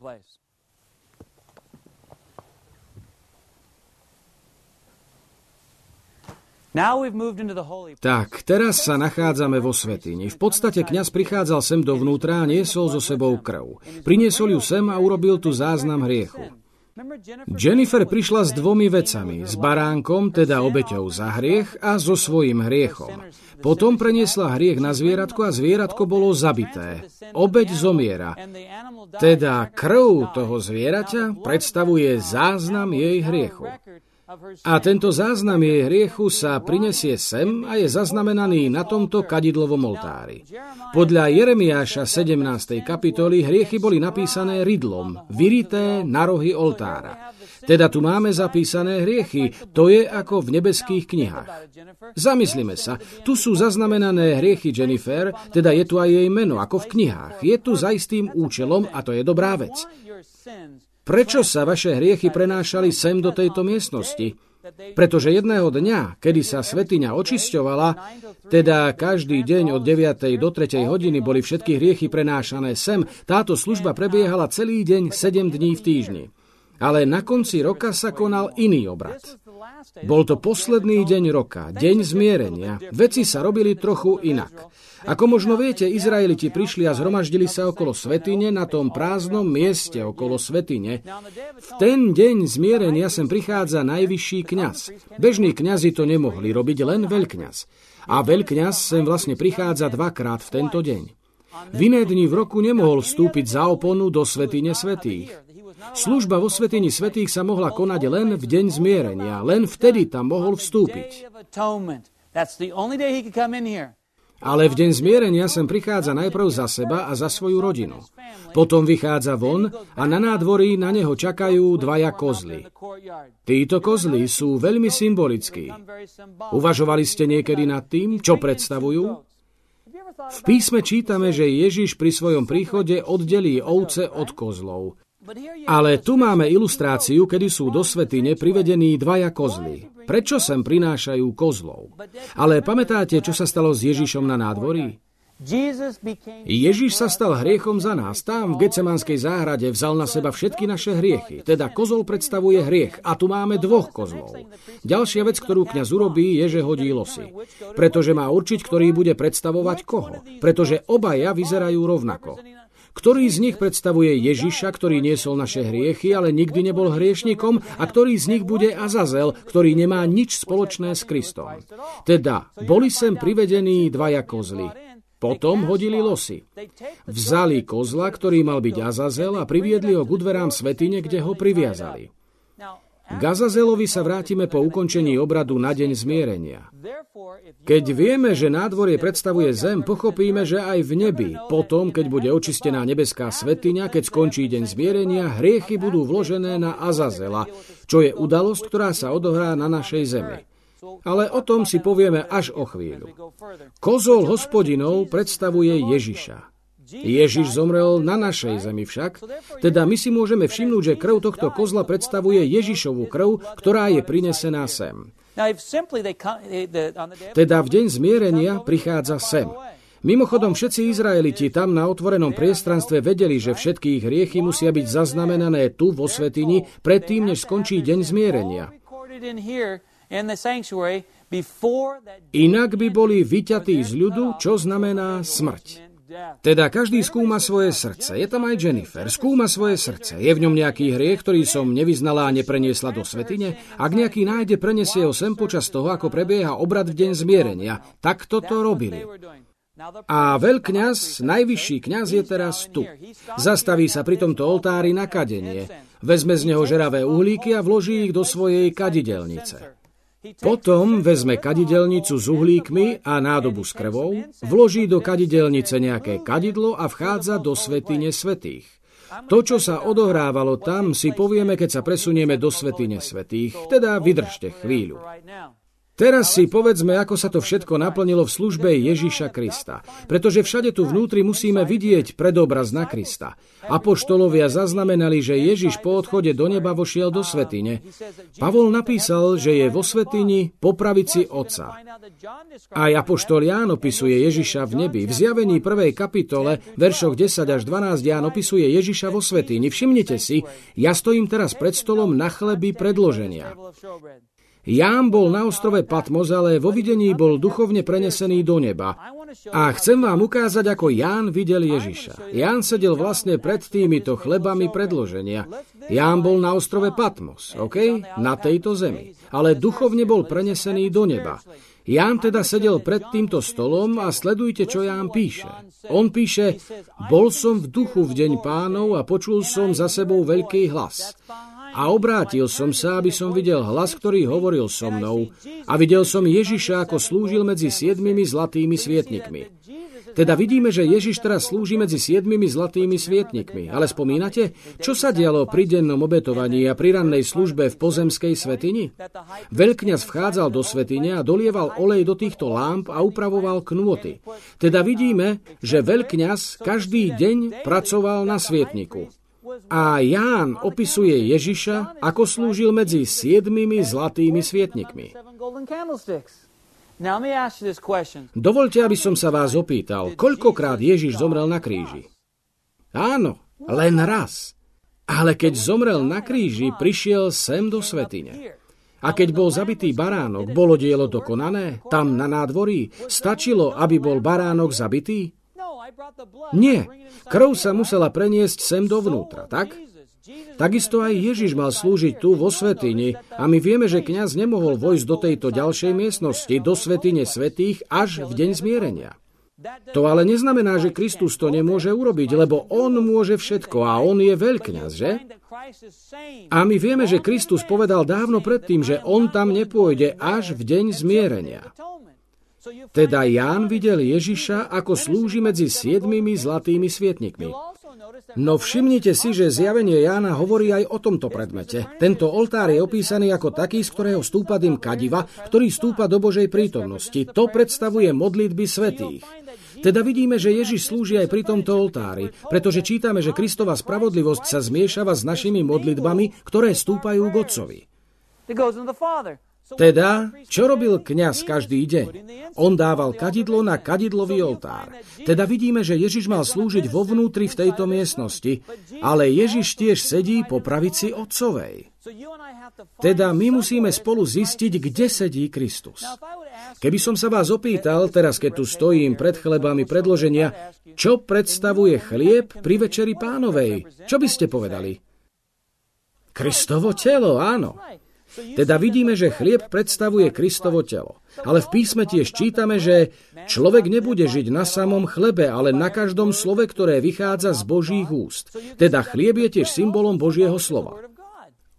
Tak, teraz sa nachádzame vo svätyni. V podstate kňaz prichádzal sem dovnútra a niesol so sebou krv. Priniesol ju sem a urobil tu záznam hriechu. Jennifer prišla s dvomi vecami. S baránkom, teda obeťou za hriech, a so svojím hriechom. Potom preniesla hriech na zvieratko a zvieratko bolo zabité. Obeť zomiera. Teda krv toho zvieraťa predstavuje záznam jej hriechu. A tento záznam jej hriechu sa prinesie sem a je zaznamenaný na tomto kadidlovom oltári. Podľa Jeremiáša 17. kapitoly hriechy boli napísané ridlom, vyrité na rohy oltára. Teda tu máme zapísané hriechy, to je ako v nebeských knihách. Zamyslíme sa, tu sú zaznamenané hriechy Jennifer, teda je tu aj jej meno, ako v knihách. Je tu za istým účelom a to je dobrá vec. Prečo sa vaše hriechy prenášali sem do tejto miestnosti? Pretože jedného dňa, kedy sa svätyňa očisťovala, teda každý deň od 9. do 3. hodiny boli všetky hriechy prenášané sem, táto služba prebiehala celý deň 7 dní v týždni. Ale na konci roka sa konal iný obrad. Bol to posledný deň roka, deň zmierenia. Veci sa robili trochu inak. Ako možno viete, Izraeliti prišli a zhromaždili sa okolo svätyne na tom prázdnom mieste okolo svätyne. V ten deň zmierenia sem prichádza najvyšší kňaz. Bežní kňazi to nemohli robiť, len veľkňaz. A veľkňaz sem vlastne prichádza dvakrát v tento deň. V iné dni v roku nemohol vstúpiť za oponu do svätyne svätých. Služba vo svätyni svätých sa mohla konať len v deň zmierenia, len vtedy tam mohol vstúpiť. Ale v deň zmierenia sem prichádza najprv za seba a za svoju rodinu. Potom vychádza von a na nádvorí na neho čakajú dvaja kozly. Títo kozly sú veľmi symbolickí. Uvažovali ste niekedy nad tým, čo predstavujú? V písme čítame, že Ježiš pri svojom príchode oddelí ovce od kozlov. Ale tu máme ilustráciu, kedy sú do svätyne privedení dvaja kozly. Prečo sem prinášajú kozlov? Ale pamätáte, čo sa stalo s Ježišom na nádvorí? Ježiš sa stal hriechom za nás. Tam v Getsemanskej záhrade vzal na seba všetky naše hriechy. Teda kozol predstavuje hriech a tu máme dvoch kozlov. Ďalšia vec, ktorú kňaz urobí, je, že hodí losy. Pretože má určiť, ktorý bude predstavovať koho. Pretože obaja vyzerajú rovnako. Ktorý z nich predstavuje Ježiša, ktorý niesol naše hriechy, ale nikdy nebol hriešnikom, a ktorý z nich bude Azazel, ktorý nemá nič spoločné s Kristom. Teda boli sem privedení dvaja kozly. Potom hodili losy. Vzali kozla, ktorý mal byť Azazel, a priviedli ho k dverám svätyne, kde ho priviazali. K Azazelovi sa vrátime po ukončení obradu na deň zmierenia. Keď vieme, že nádvorie predstavuje zem, pochopíme, že aj v nebi, potom, keď bude očistená nebeská svätyňa, keď skončí deň zmierenia, hriechy budú vložené na Azazela, čo je udalosť, ktorá sa odohrá na našej zemi. Ale o tom si povieme až o chvíľu. Kozol Hospodinov predstavuje Ježiša. Ježiš zomrel na našej zemi však, teda my si môžeme všimnúť, že krv tohto kozla predstavuje Ježišovu krv, ktorá je prinesená sem. Teda v deň zmierenia prichádza sem. Mimochodom, všetci Izraeliti tam na otvorenom priestranstve vedeli, že všetky ich hriechy musia byť zaznamenané tu vo svätyni predtým, než skončí deň zmierenia. Inak by boli vyťatí z ľudu, čo znamená smrť. Teda každý skúma svoje srdce. Je tam aj Jennifer. Skúma svoje srdce. Je v ňom nejaký hriech, ktorý som nevyznala a nepreniesla do svätyne? Ak nejaký nájde, prenesie ho sem počas toho, ako prebieha obrad v deň zmierenia. Tak toto robili. A veľkňaz, najvyšší kňaz je teraz tu. Zastaví sa pri tomto oltári na kadenie. Vezme z neho žeravé uhlíky a vloží ich do svojej kadidelnice. Potom vezme kadidelnicu s uhlíkmi a nádobu s krvou, vloží do kadidelnice nejaké kadidlo a vchádza do svätyne svätých. To, čo sa odohrávalo tam, si povieme, keď sa presunieme do svätyne svätých, teda vydržte chvíľu. Teraz si povedzme, ako sa to všetko naplnilo v službe Ježiša Krista. Pretože všade tu vnútri musíme vidieť predobraz na Krista. Apoštolovia zaznamenali, že Ježiš po odchode do neba vošiel do svätyne. Pavol napísal, že je vo svätyni po pravici Otca. Aj apoštol Ján opisuje Ježiša v nebi. V Zjavení 1. kapitole, veršoch 10 až 12 Ján opisuje Ježiša vo svätyni. Všimnite si, ja stojím teraz pred stolom na chlebi predloženia. Ján bol na ostrove Patmos, ale vo videní bol duchovne prenesený do neba. A chcem vám ukázať, ako Ján videl Ježiša. Ján sedel vlastne pred týmito chlebami predloženia. Ján bol na ostrove Patmos, na tejto zemi. Ale duchovne bol prenesený do neba. Ján teda sedel pred týmto stolom a sledujte, čo Ján píše. On píše, bol som v duchu v deň Pánov a počul som za sebou veľký hlas. A obrátil som sa, aby som videl hlas, ktorý hovoril so mnou. A videl som Ježiša, ako slúžil medzi 7 zlatými svietnikmi. Teda vidíme, že Ježiš teraz slúži medzi 7 zlatými svietnikmi. Ale spomínate, čo sa dialo pri dennom obetovaní a pri rannej službe v pozemskej svätyni? Veľkňaz vchádzal do svätyne a dolieval olej do týchto lámp a upravoval knôty. Teda vidíme, že veľkňaz každý deň pracoval na svietniku. A Ján opisuje Ježiša, ako slúžil medzi 7 zlatými svietnikmi. Dovoľte, aby som sa vás opýtal, koľkokrát Ježiš zomrel na kríži? Áno, len raz. Ale keď zomrel na kríži, prišiel sem do svätyne. A keď bol zabitý baránok, bolo dielo dokonané? Tam na nádvorí? Stačilo, aby bol baránok zabitý? Nie, krv sa musela preniesť sem dovnútra, tak? Takisto aj Ježiš mal slúžiť tu vo svätyni a my vieme, že kňaz nemohol vojsť do tejto ďalšej miestnosti, do svätyne svätých, až v deň zmierenia. To ale neznamená, že Kristus to nemôže urobiť, lebo on môže všetko a on je veľkňaz, že? A my vieme, že Kristus povedal dávno predtým, že on tam nepôjde až v deň zmierenia. Teda Ján videl Ježiša, ako slúži medzi 7 zlatými svietnikmi. No všimnite si, že zjavenie Jána hovorí aj o tomto predmete. Tento oltár je opísaný ako taký, z ktorého stúpa dym kadiva, ktorý stúpa do Božej prítomnosti. To predstavuje modlitby svätých. Teda vidíme, že Ježiš slúži aj pri tomto oltári, pretože čítame, že Kristova spravodlivosť sa zmiešava s našimi modlitbami, ktoré stúpajú k Otcovi. Teda, čo robil kňaz každý deň? On dával kadidlo na kadidlový oltár. Teda vidíme, že Ježiš mal slúžiť vo vnútri v tejto miestnosti, ale Ježiš tiež sedí po pravici Otcovej. Teda my musíme spolu zistiť, kde sedí Kristus. Keby som sa vás opýtal, teraz keď tu stojím pred chlebami predloženia, čo predstavuje chlieb pri večeri Pánovej, čo by ste povedali? Kristovo telo, áno. Teda vidíme, že chlieb predstavuje Kristovo telo. Ale v písme tiež čítame, že človek nebude žiť na samom chlebe, ale na každom slove, ktoré vychádza z Božích úst. Teda chlieb je tiež symbolom Božieho slova.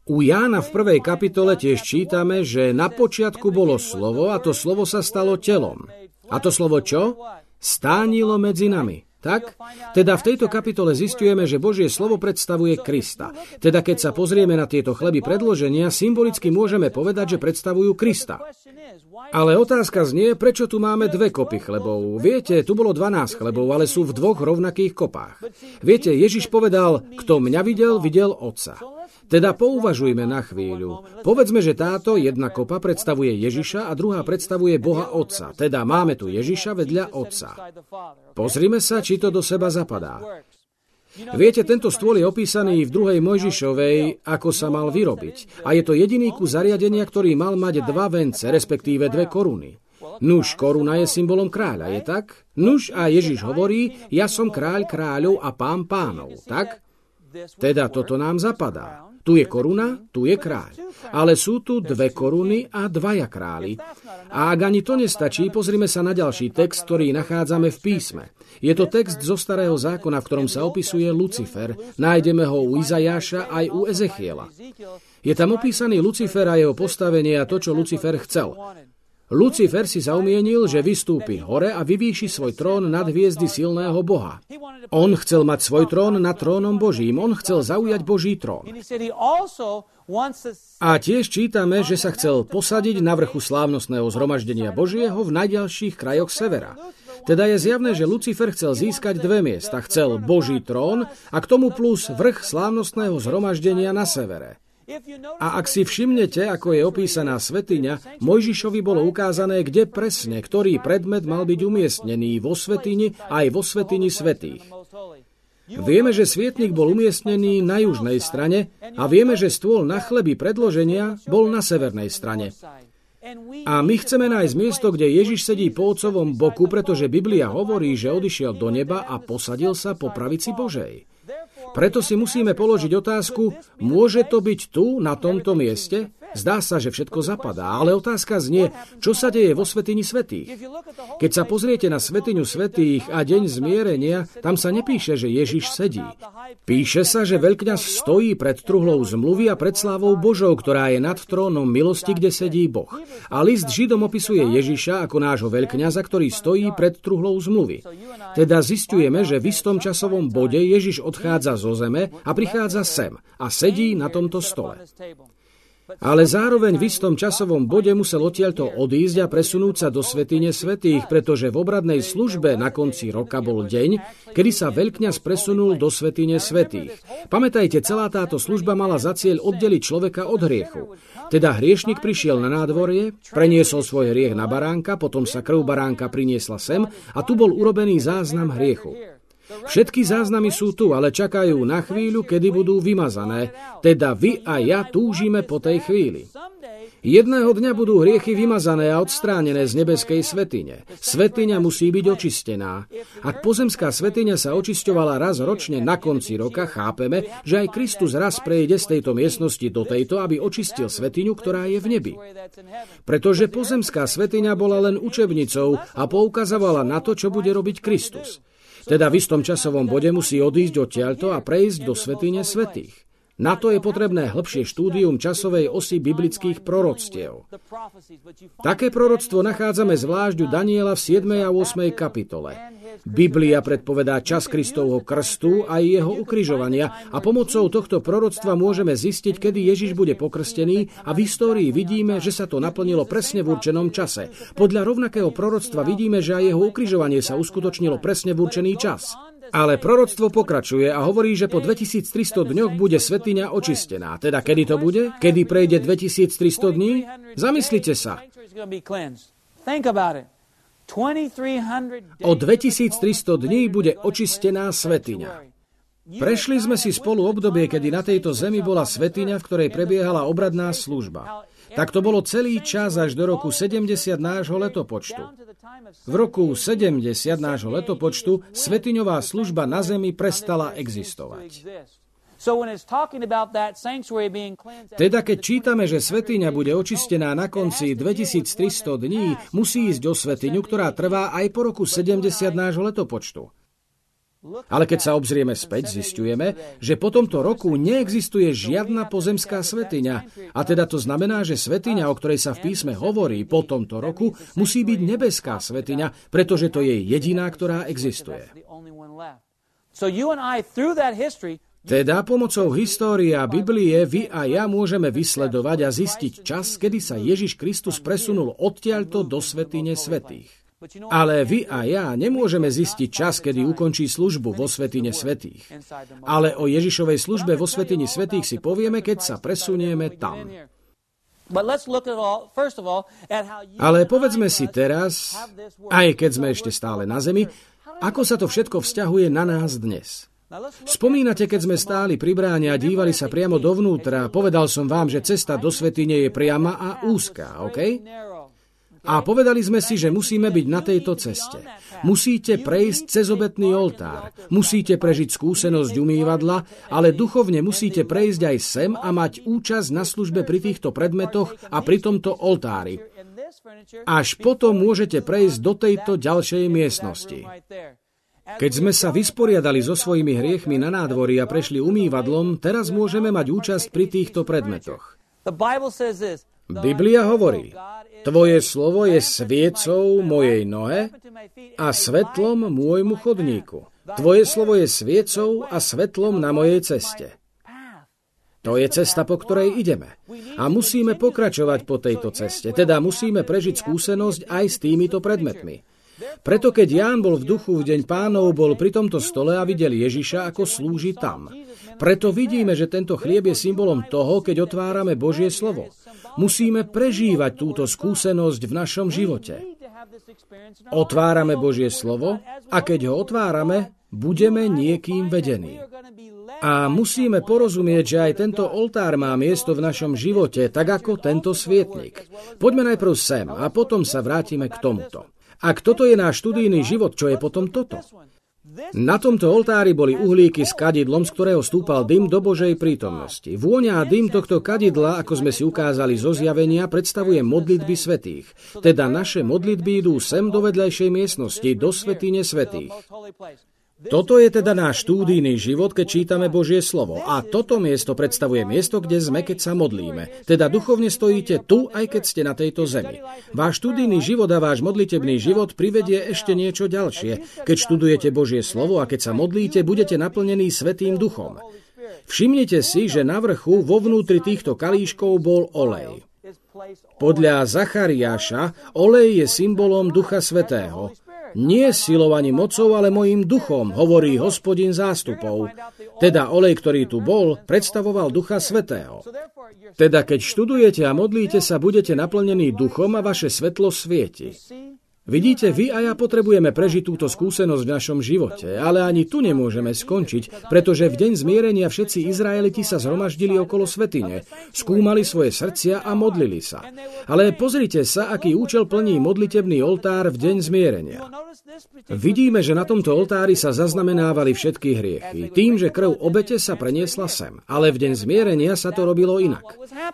U Jána v 1. kapitole tiež čítame, že na počiatku bolo slovo a to slovo sa stalo telom. A to slovo čo? Stánilo medzi nami. Tak? Teda v tejto kapitole zisťujeme, že Božie slovo predstavuje Krista. Teda keď sa pozrieme na tieto chleby predloženia, symbolicky môžeme povedať, že predstavujú Krista. Ale otázka znie, prečo tu máme 2 kopy chlebov. Viete, tu bolo 12 chlebov, ale sú v 2 rovnakých kopách. Viete, Ježiš povedal, kto mňa videl, videl Otca. Teda pouvažujme na chvíľu. Povedzme, že táto jedna kopa predstavuje Ježiša a druhá predstavuje Boha Otca. Teda máme tu Ježiša vedľa Otca. Pozrime sa, či to do seba zapadá. Viete, tento stôl je opísaný v 2. Mojžišovej, ako sa mal vyrobiť. A je to jediný kus zariadenia, ktorý mal mať 2 vence, respektíve 2 koruny. Nuž, koruna je symbolom kráľa, je tak? Nuž, a Ježiš hovorí, ja som kráľ kráľov a pán pánov, tak? Teda toto nám zapadá. Tu je koruna, tu je kráľ. Ale sú tu 2 koruny a 2 králi. A ak ani to nestačí, pozrime sa na ďalší text, ktorý nachádzame v písme. Je to text zo Starého zákona, v ktorom sa opisuje Lucifer. Nájdeme ho u Izajáša aj u Ezechiela. Je tam opísaný Lucifer a jeho postavenie a to, čo Lucifer chcel. Lucifer si zaumienil, že vystúpi hore a vyvýši svoj trón nad hviezdy silného Boha. On chcel mať svoj trón nad trónom Božím, on chcel zaujať Boží trón. A tiež čítame, že sa chcel posadiť na vrchu slávnostného zhromaždenia Božieho v najďalších krajoch severa. Teda je zjavné, že Lucifer chcel získať 2 miesta. Chcel Boží trón a k tomu plus vrch slávnostného zhromaždenia na severe. A ak si všimnete, ako je opísaná svätyňa, Mojžišovi bolo ukázané, kde presne, ktorý predmet mal byť umiestnený vo svätyni aj vo svätyni svätých. Vieme, že svietnik bol umiestnený na južnej strane a vieme, že stôl na chleby predloženia bol na severnej strane. A my chceme nájsť miesto, kde Ježiš sedí po Otcovom boku, pretože Biblia hovorí, že odišiel do neba a posadil sa po pravici Božej. Preto si musíme položiť otázku, môže to byť tu, na tomto mieste? Zdá sa, že všetko zapadá, ale otázka znie, čo sa deje vo svätyni svätých. Keď sa pozriete na svätyňu svätých a deň zmierenia, tam sa nepíše, že Ježiš sedí. Píše sa, že veľkňaz stojí pred truhlou zmluvy a pred slávou Božou, ktorá je nad trónom milosti, kde sedí Boh. A list Židom opisuje Ježiša ako nášho veľkňaza, ktorý stojí pred truhlou zmluvy. Teda zisťujeme, že v istom časovom bode Ježiš odchádza zo zeme a prichádza sem a sedí na tomto stole. Ale zároveň v istom časovom bode musel odtiaľto odísť a presunúť sa do svätyne svätých, pretože v obradnej službe na konci roka bol deň, kedy sa veľkňaz presunul do svätyne svätých. Pamätajte, celá táto služba mala za cieľ oddeliť človeka od hriechu. Teda hriešnik prišiel na nádvorie, preniesol svoj hriech na baránka, potom sa krv baránka priniesla sem a tu bol urobený záznam hriechu. Všetky záznamy sú tu, ale čakajú na chvíľu, kedy budú vymazané. Teda vy a ja túžime po tej chvíli. Jedného dňa budú hriechy vymazané a odstránené z nebeskej svätyne. Svätyňa musí byť očistená. Ak pozemská svätyňa sa očisťovala raz ročne na konci roka, chápeme, že aj Kristus raz prejde z tejto miestnosti do tejto, aby očistil svätyňu, ktorá je v nebi. Pretože pozemská svätyňa bola len učebnicou a poukazovala na to, čo bude robiť Kristus. Teda v istom časovom bode musí odísť odtiaľto a prejsť do svätyne svätých. Na to je potrebné hĺbšie štúdium časovej osy biblických proroctiev. Také proroctvo nachádzame zvlášť u Daniela v 7. a 8. kapitole. Biblia predpovedá čas Kristovho krstu a jeho ukrižovania a pomocou tohto proroctva môžeme zistiť, kedy Ježiš bude pokrstený a v histórii vidíme, že sa to naplnilo presne v určenom čase. Podľa rovnakého proroctva vidíme, že aj jeho ukrižovanie sa uskutočnilo presne v určený čas. Ale proroctvo pokračuje a hovorí, že po 2300 dňoch bude svätyňa očistená. Teda kedy to bude? Kedy prejde 2300 dní? Zamyslite sa. O 2300 dní bude očistená svätyňa. Prešli sme si spolu obdobie, kedy na tejto zemi bola svätyňa, v ktorej prebiehala obradná služba. Tak to bolo celý čas až do roku 70 nášho letopočtu. V roku 70 nášho letopočtu svätyňová služba na zemi prestala existovať. Teda keď čítame, že svätyňa bude očistená na konci 2300 dní, musí ísť o svätyňu, ktorá trvá aj po roku 70 nášho letopočtu. Ale keď sa obzrieme späť, zisťujeme, že po tomto roku neexistuje žiadna pozemská svätyňa. A teda to znamená, že svätyňa, o ktorej sa v písme hovorí po tomto roku, musí byť nebeská svätyňa, pretože to je jediná, ktorá existuje. Teda pomocou histórie a Biblie vy a ja môžeme vysledovať a zistiť čas, kedy sa Ježiš Kristus presunul odtiaľto do svätyne svätých. Ale vy a ja nemôžeme zistiť čas, kedy ukončí službu vo svätyne svätých. Ale o Ježišovej službe vo svätyni svätých si povieme, keď sa presunieme tam. Ale povedzme si teraz, aj keď sme ešte stále na zemi, ako sa to všetko vzťahuje na nás dnes. Spomínate, keď sme stáli pri bráne a dívali sa priamo dovnútra, povedal som vám, že cesta do svätyne je priama a úzka, OK? A povedali sme si, že musíme byť na tejto ceste. Musíte prejsť cez obetný oltár. Musíte prežiť skúsenosť umývadla, ale duchovne musíte prejsť aj sem a mať účasť na službe pri týchto predmetoch a pri tomto oltári. Až potom môžete prejsť do tejto ďalšej miestnosti. Keď sme sa vysporiadali so svojimi hriechmi na nádvorí a prešli umývadlom, teraz môžeme mať účasť pri týchto predmetoch. Biblia hovorí, tvoje slovo je sviecou mojej nohe a svetlom môjmu chodníku. Tvoje slovo je sviecou a svetlom na mojej ceste. To je cesta, po ktorej ideme. A musíme pokračovať po tejto ceste, teda musíme prežiť skúsenosť aj s týmito predmetmi. Preto keď Ján bol v duchu v deň Pánov, bol pri tomto stole a videl Ježiša, ako slúži tam. Preto vidíme, že tento chlieb je symbolom toho, keď otvárame Božie slovo. Musíme prežívať túto skúsenosť v našom živote. Otvárame Božie slovo a keď ho otvárame, budeme niekým vedení. A musíme porozumieť, že aj tento oltár má miesto v našom živote, tak ako tento svietnik. Poďme najprv sem a potom sa vrátime k tomuto. Ak toto je náš študijný život, čo je potom toto? Na tomto oltári boli uhlíky s kadidlom, z ktorého stúpal dym do Božej prítomnosti. Vôňa a dym tohto kadidla, ako sme si ukázali zo zjavenia, predstavuje modlitby svätých. Teda naše modlitby idú sem do vedľajšej miestnosti, do svätyne svätých. Toto je teda náš štúdijný život, keď čítame Božie slovo. A toto miesto predstavuje miesto, kde sme, keď sa modlíme. Teda duchovne stojíte tu, aj keď ste na tejto zemi. Váš štúdijný život a váš modlitebný život privedie ešte niečo ďalšie. Keď študujete Božie slovo a keď sa modlíte, budete naplnení Svätým duchom. Všimnite si, že na vrchu vo vnútri týchto kalíškov bol olej. Podľa Zachariáša olej je symbolom Ducha Svätého. Nie silou ani mocou, ale mojím duchom, hovorí Hospodin zástupov. Teda olej, ktorý tu bol, predstavoval Ducha Svätého. Teda keď študujete a modlíte sa, budete naplnení duchom a vaše svetlo svieti. Vidíte, vy a ja potrebujeme prežiť túto skúsenosť v našom živote, ale ani tu nemôžeme skončiť, pretože v deň zmierenia všetci Izraeliti sa zhromaždili okolo svätyne, skúmali svoje srdcia a modlili sa. Ale pozrite sa, aký účel plní modlitebný oltár v deň zmierenia. Vidíme, že na tomto oltári sa zaznamenávali všetky hriechy, tým, že krv obete sa preniesla sem, ale v deň zmierenia sa to robilo inak.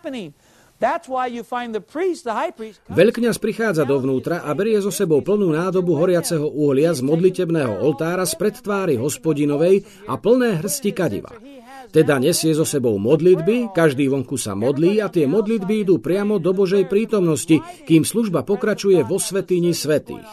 Veľkňaz prichádza dovnútra a berie so sebou plnú nádobu horiaceho uhlia z modlitebného oltára spred tvári Hospodinovej a plné hrsti kadiva. Teda nesie so sebou modlitby, každý vonku sa modlí a tie modlitby idú priamo do Božej prítomnosti, kým služba pokračuje vo svätyni svätých.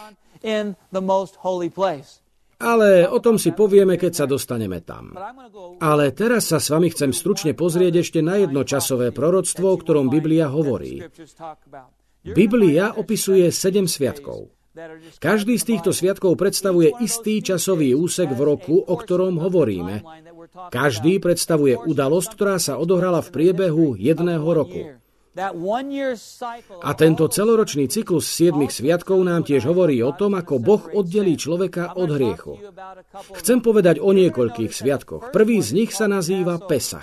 Ale o tom si povieme, keď sa dostaneme tam. Ale teraz sa s vami chcem stručne pozrieť ešte na jedno časové proroctvo, o ktorom Biblia hovorí. Biblia opisuje 7 sviatkov. Každý z týchto sviatkov predstavuje istý časový úsek v roku, o ktorom hovoríme. Každý predstavuje udalosť, ktorá sa odohrala v priebehu jedného roku. A tento celoročný cyklus 7 sviatkov nám tiež hovorí o tom, ako Boh oddelí človeka od hriechu. Chcem povedať o niekoľkých sviatkoch. Prvý z nich sa nazýva Pesach.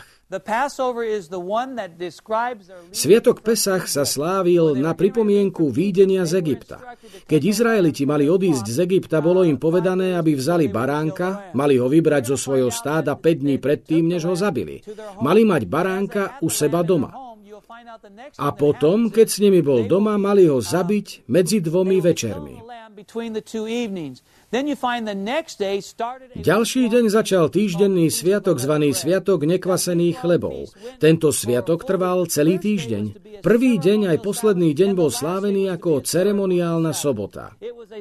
Sviatok Pesach sa slávil na pripomienku výjdenia z Egypta. Keď Izraeliti mali odísť z Egypta, bolo im povedané, aby vzali baránka, mali ho vybrať zo svojho stáda 5 dní predtým, než ho zabili. Mali mať baránka u seba doma. A potom, keď s nimi bol doma, mali ho zabiť medzi 2 večermi. Ďalší deň začal týždenný sviatok zvaný Sviatok nekvasených chlebov. Tento sviatok trval celý týždeň. Prvý deň aj posledný deň bol slávený ako ceremoniálna sobota.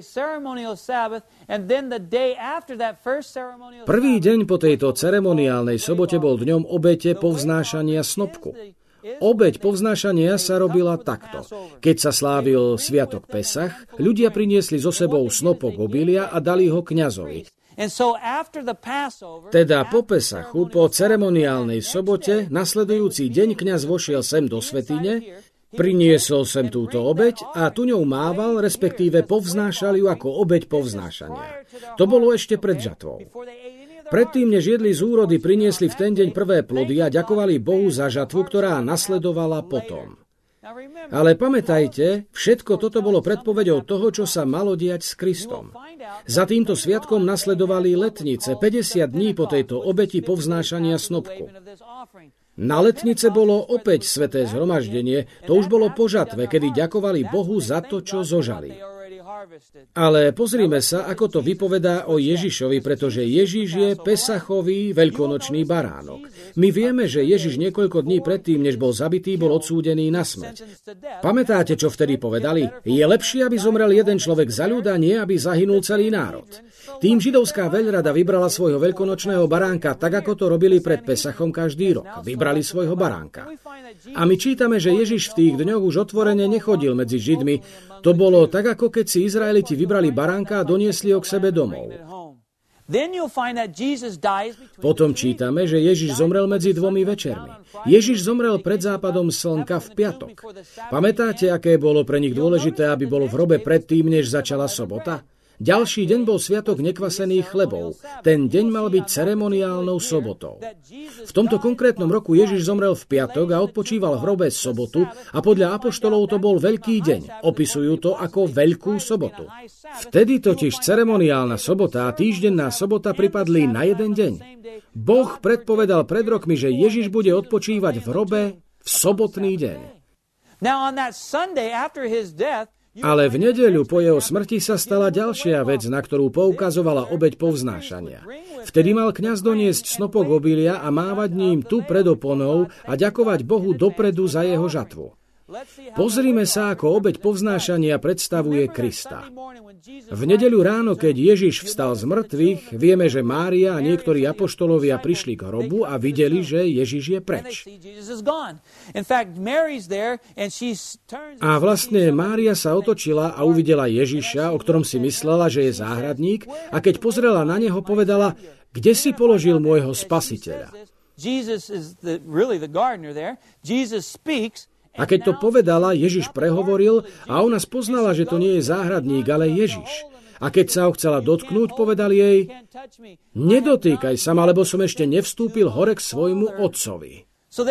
Prvý deň po tejto ceremoniálnej sobote bol dňom obete povznášania snopku. Obeť povznášania sa robila takto. Keď sa slávil sviatok Pesach, ľudia priniesli so sebou snopok obilia a dali ho kňazovi. Teda po Pesachu, po ceremoniálnej sobote, nasledujúci deň kňaz vošiel sem do svätyne, priniesol sem túto obeť a tu ňou mával, respektíve povznášal ju ako obeť povznášania. To bolo ešte pred žatvou. Predtým, než jedli z úrody, priniesli v ten deň prvé plody a ďakovali Bohu za žatvu, ktorá nasledovala potom. Ale pamätajte, všetko toto bolo predpoveďou toho, čo sa malo diať s Kristom. Za týmto sviatkom nasledovali letnice, 50 dní po tejto obeti povznášania snopku. Na letnice bolo opäť sväté zhromaždenie, to už bolo po žatve, kedy ďakovali Bohu za to, čo zožali. Ale pozrime sa, ako to vypovedá o Ježišovi, pretože Ježiš je pesachový veľkonočný baránok. My vieme, že Ježiš niekoľko dní predtým, než bol zabitý, bol odsúdený na smrť. Pamätáte, čo vtedy povedali? Je lepšie, aby zomrel jeden človek za ľud, a nie, aby zahynul celý národ. Tým židovská veľrada vybrala svojho veľkonočného baránka, tak ako to robili pred Pesachom každý rok. Vybrali svojho baránka. A my čítame, že Ježiš v tých dňoch už otvorene nechodil medzi Židmi. To bolo tak, ako keď si Izraeliti vybrali baránka a doniesli ho k sebe domov. Potom čítame, že Ježiš zomrel medzi dvomi večermi. Ježiš zomrel pred západom slnka v piatok. Pamätáte, aké bolo pre nich dôležité, aby bolo v hrobe predtým, než začala sobota? Ďalší deň bol sviatok nekvasených chlebov. Ten deň mal byť ceremoniálnou sobotou. V tomto konkrétnom roku Ježiš zomrel v piatok a odpočíval v hrobe sobotu a podľa apoštolov to bol veľký deň. Opisujú to ako veľkú sobotu. Vtedy totiž ceremoniálna sobota a týždenná sobota pripadli na jeden deň. Boh predpovedal pred rokmi, že Ježiš bude odpočívať v hrobe v sobotný deň. Ale v nedeľu po jeho smrti sa stala ďalšia vec, na ktorú poukazovala obeť povznášania. Vtedy mal kňaz doniesť snopok obilia a mávať ním tu pred oponou a ďakovať Bohu dopredu za jeho žatvu. Pozrime sa, ako obeť povznášania predstavuje Krista. V nedeľu ráno, keď Ježiš vstal z mŕtvych, vieme, že Mária a niektorí apoštolovia prišli k hrobu a videli, že Ježiš je preč. A vlastne Mária sa otočila a uvidela Ježiša, o ktorom si myslela, že je záhradník, a keď pozrela na neho, povedala: kde si položil môjho spasiteľa? A keď to povedala, Ježiš prehovoril a ona spoznala, že to nie je záhradník, ale Ježiš. A keď sa ho chcela dotknúť, povedal jej: nedotýkaj sa ma, lebo som ešte nevstúpil hore k svojmu otcovi.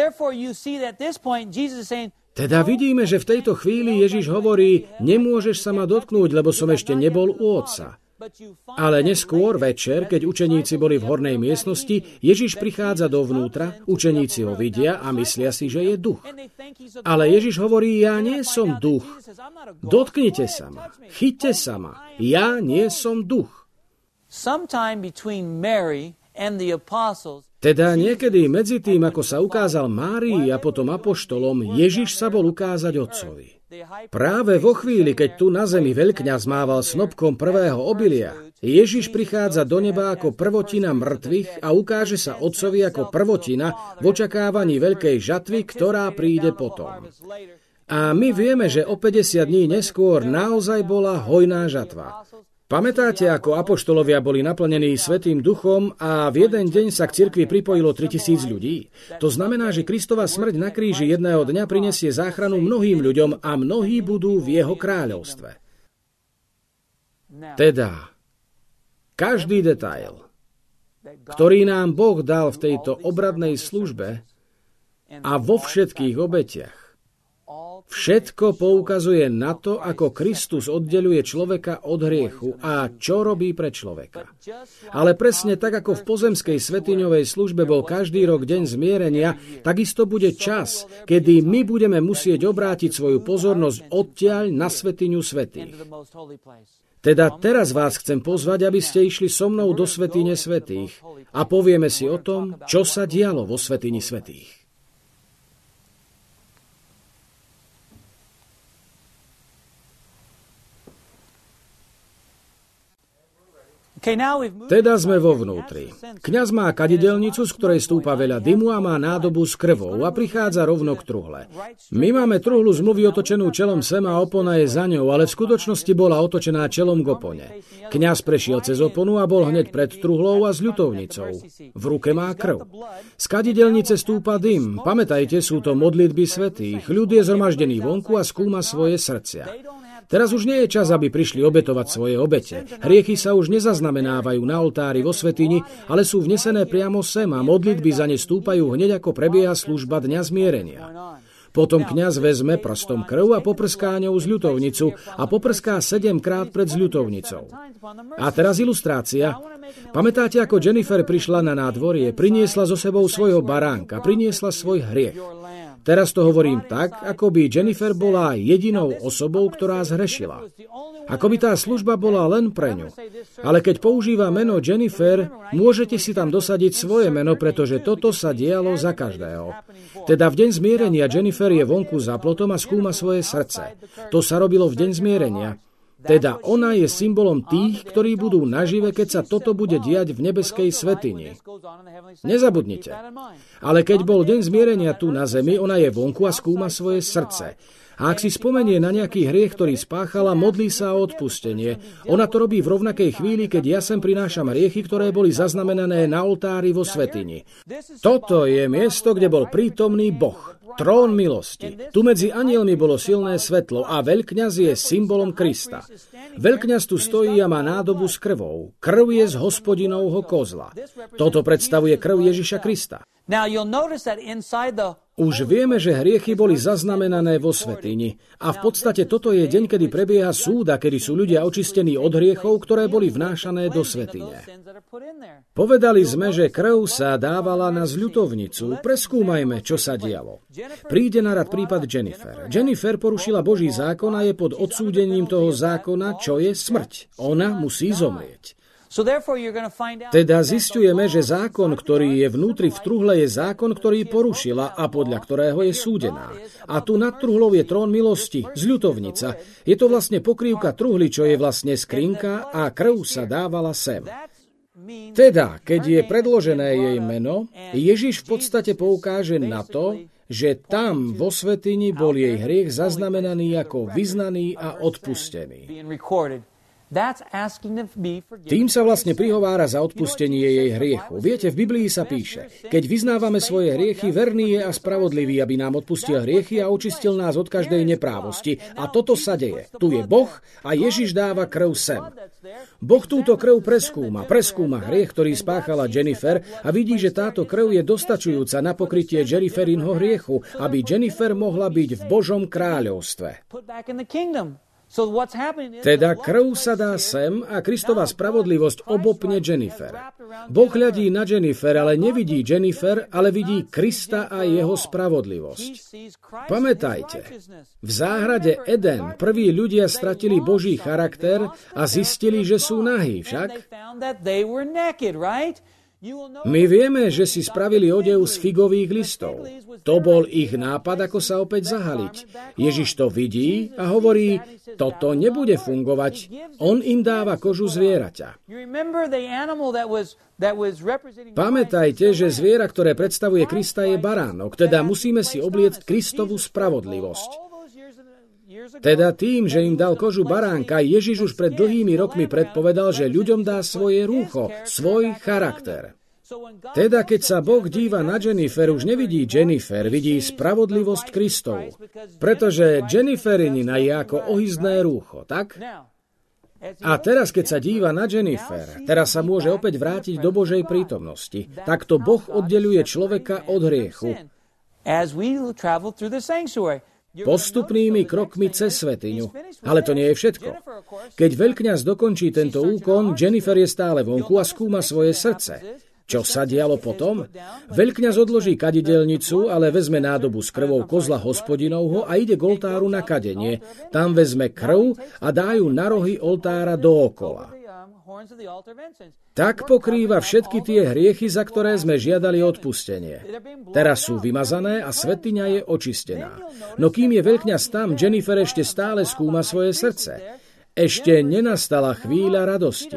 Teda vidíme, že v tejto chvíli Ježiš hovorí: nemôžeš sa ma dotknúť, lebo som ešte nebol u otca. Ale neskôr večer, keď učeníci boli v hornej miestnosti, Ježiš prichádza dovnútra, učeníci ho vidia a myslia si, že je duch. Ale Ježiš hovorí: ja nie som duch. Dotknite sa ma, chyťte sa ma, ja nie som duch. Teda niekedy medzi tým, ako sa ukázal Márii a potom apoštolom, Ježiš sa bol ukázať otcovi. Práve vo chvíli, keď tu na zemi veľkňaz mával snopkom prvého obilia, Ježiš prichádza do neba ako prvotina mŕtvych a ukáže sa otcovi ako prvotina v očakávaní veľkej žatvy, ktorá príde potom. A my vieme, že o 50 dní neskôr naozaj bola hojná žatva. Pamätáte, ako apoštolovia boli naplnení Svätým Duchom a v jeden deň sa k cirkvi pripojilo 3000 ľudí? To znamená, že Kristova smrť na kríži jedného dňa prinesie záchranu mnohým ľuďom a mnohí budú v jeho kráľovstve. Teda, každý detail, ktorý nám Boh dal v tejto obradnej službe a vo všetkých obetiach, všetko poukazuje na to, ako Kristus oddeľuje človeka od hriechu a čo robí pre človeka. Ale presne tak, ako v pozemskej svätyňovej službe bol každý rok deň zmierenia, takisto bude čas, kedy my budeme musieť obrátiť svoju pozornosť odtiaľ na svätyňu svätých. Teda teraz vás chcem pozvať, aby ste išli so mnou do svätyne svätých a povieme si o tom, čo sa dialo vo svätyni svätých. Teda sme vo vnútri. Kňaz má kadidelnicu, z ktorej stúpa veľa dymu a má nádobu s krvou a prichádza rovno k truhle. My máme truhlu zmluvy otočenú čelom sem a opona je za ňou, ale v skutočnosti bola otočená čelom k opone. Kňaz prešiel cez oponu a bol hneď pred truhlou a s ľutovnicou. V ruke má krv. Z kadidelnice stúpa dym. Pamätajte, sú to modlitby svätých. Ľud je zhromaždený vonku a skúma svoje srdcia. Teraz už nie je čas, aby prišli obetovať svoje obete. Hriechy sa už nezaznamenávajú na oltári vo svätyni, ale sú vnesené priamo sem a modlitby za ne stúpajú hneď ako prebieha služba dňa zmierenia. Potom kňaz vezme prstom krv a poprská ňou z ľutovnicu a poprská 7-krát pred zľutovnicou. A teraz ilustrácia. Pamätáte, ako Jennifer prišla na nádvorie, priniesla so sebou svojho baránka, priniesla svoj hriech. Teraz to hovorím tak, ako by Jennifer bola jedinou osobou, ktorá zhrešila. Ako by tá služba bola len pre ňu. Ale keď používa meno Jennifer, môžete si tam dosadiť svoje meno, pretože toto sa dialo za každého. Teda v deň zmierenia Jennifer je vonku za plotom a skúma svoje srdce. To sa robilo v deň zmierenia. Teda ona je symbolom tých, ktorí budú nažive, keď sa toto bude diať v nebeskej svätyni. Nezabudnite. Ale keď bol deň zmierenia tu na zemi, ona je vonku a skúma svoje srdce. A ak si spomenie na nejaký hriech, ktorý spáchala, modlí sa o odpustenie. Ona to robí v rovnakej chvíli, keď ja sem prinášam hriechy, ktoré boli zaznamenané na oltári vo svätyni. Toto je miesto, kde bol prítomný Boh. Trón milosti. Tu medzi anjelmi bolo silné svetlo a veľkňaz je symbolom Krista. Veľkňaz tu stojí a má nádobu s krvou. Krv je z Hospodinovho kozla. Toto predstavuje krv Ježiša Krista. Už vieme, že hriechy boli zaznamenané vo svätyni. A v podstate toto je deň, kedy prebieha súd a kedy sú ľudia očistení od hriechov, ktoré boli vnášané do svätyne. Povedali sme, že krv sa dávala na zľutovnicu. Preskúmajme, čo sa dialo. Príde na rad prípad Jennifer. Jennifer porušila Boží zákon a je pod odsúdením toho zákona, čo je smrť. Ona musí zomrieť. Teda zisťujeme, že zákon, ktorý je vnútri v truhle, je zákon, ktorý porušila a podľa ktorého je súdená. A tu nad truhlou je trón milosti, zľutovnica. Je to vlastne pokrývka truhly, čo je vlastne skrinka a krv sa dávala sem. Teda, keď je predložené jej meno, Ježiš v podstate poukáže na to, že tam vo svätyni bol jej hriech zaznamenaný ako vyznaný a odpustený. Tým sa vlastne prihovára za odpustenie jej hriechu. Viete, v Biblii sa píše, keď vyznávame svoje hriechy, verný je a spravodlivý, aby nám odpustil hriechy a očistil nás od každej neprávosti. A toto sa deje. Tu je Boh a Ježiš dáva krv sem. Boh túto krv preskúma hriech, ktorý spáchala Jennifer a vidí, že táto krv je dostačujúca na pokrytie Jenniferinho hriechu, aby Jennifer mohla byť v Božom kráľovstve. Teda krv sa dá sem a Kristova spravodlivosť obopne Jennifer. Boh hľadí na Jennifer, ale nevidí Jennifer, ale vidí Krista a jeho spravodlivosť. Pamätajte, v záhrade Eden prví ľudia stratili Boží charakter a zistili, že sú nahí, však? My vieme, že si spravili odev z figových listov. To bol ich nápad, ako sa opäť zahaliť. Ježiš to vidí a hovorí, toto nebude fungovať. On im dáva kožu zvieraťa. Pamätajte, že zviera, ktoré predstavuje Krista, je baránok, teda musíme si obliecť Kristovu spravodlivosť. Teda tým, že im dal kožu baránka, Ježiš už pred dlhými rokmi predpovedal, že ľuďom dá svoje rúcho, svoj charakter. Teda keď sa Boh díva na Jennifer, už nevidí Jennifer, vidí spravodlivosť Kristovu. Pretože Jenniferinina je ako ohyzné rúcho, tak? A teraz, keď sa díva na Jennifer, teraz sa môže opäť vrátiť do Božej prítomnosti. Takto Boh oddeľuje človeka od hriechu. Postupnými krokmi cez svätyňu. Ale to nie je všetko. Keď veľkňaz dokončí tento úkon, Jennifer je stále vonku a skúma svoje srdce. Čo sa dialo potom? Veľkňaz odloží kadidelnicu, ale vezme nádobu s krvou kozla Hospodinovho a ide k oltáru na kadenie. Tam vezme krv a dá ju na rohy oltára dookola. Tak pokrýva všetky tie hriechy, za ktoré sme žiadali odpustenie. Teraz sú vymazané a svätyňa je očistená. No kým je veľkňaz tam, Jennifer ešte stále skúma svoje srdce. Ešte nenastala chvíľa radosti.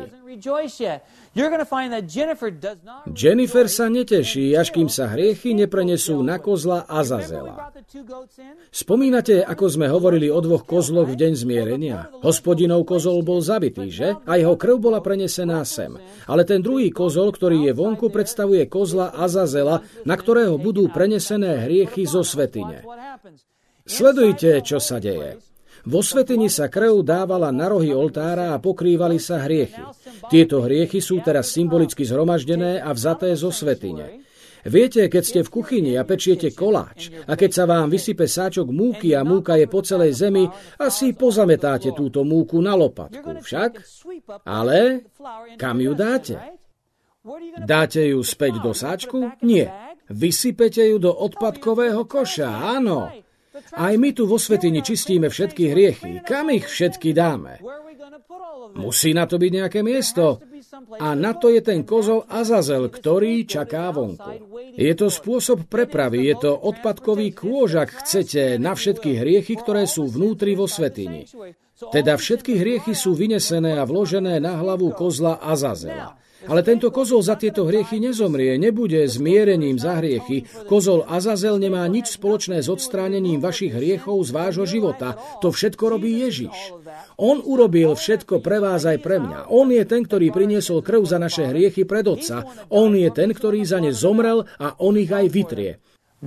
Jennifer sa neteší, až kým sa hriechy neprenesú na kozla Azazela. Spomínate, ako sme hovorili o 2 kozloch v deň zmierenia? Hospodinov kozol bol zabitý, že? A jeho krv bola prenesená sem. Ale ten druhý kozol, ktorý je vonku, predstavuje kozla Azazela, na ktorého budú prenesené hriechy zo svätyne. Sledujte, čo sa deje. Vo svätyni sa krv dávala na rohy oltára a pokrývali sa hriechy. Tieto hriechy sú teraz symbolicky zhromaždené a vzaté zo svätyne. Viete, keď ste v kuchyni a pečiete koláč a keď sa vám vysype sáčok múky a múka je po celej zemi, asi pozametáte túto múku na lopatku, však? Ale kam ju dáte? Dáte ju späť do sáčku? Nie. Vysypete ju do odpadkového koša, áno. Aj my tu vo svätyni čistíme všetky hriechy. Kam ich všetky dáme? Musí na to byť nejaké miesto. A na to je ten kozol Azazel, ktorý čaká vonku. Je to spôsob prepravy, je to odpadkový kôž, ak chcete, na všetky hriechy, ktoré sú vnútri vo svätyni. Teda všetky hriechy sú vynesené a vložené na hlavu kozla Azazela. Ale tento kozol za tieto hriechy nezomrie, nebude zmierením za hriechy. Kozol Azazel nemá nič spoločné s odstránením vašich hriechov z vášho života. To všetko robí Ježiš. On urobil všetko pre vás aj pre mňa. On je ten, ktorý priniesol krv za naše hriechy pred Otca. On je ten, ktorý za ne zomrel a on ich aj vytrie.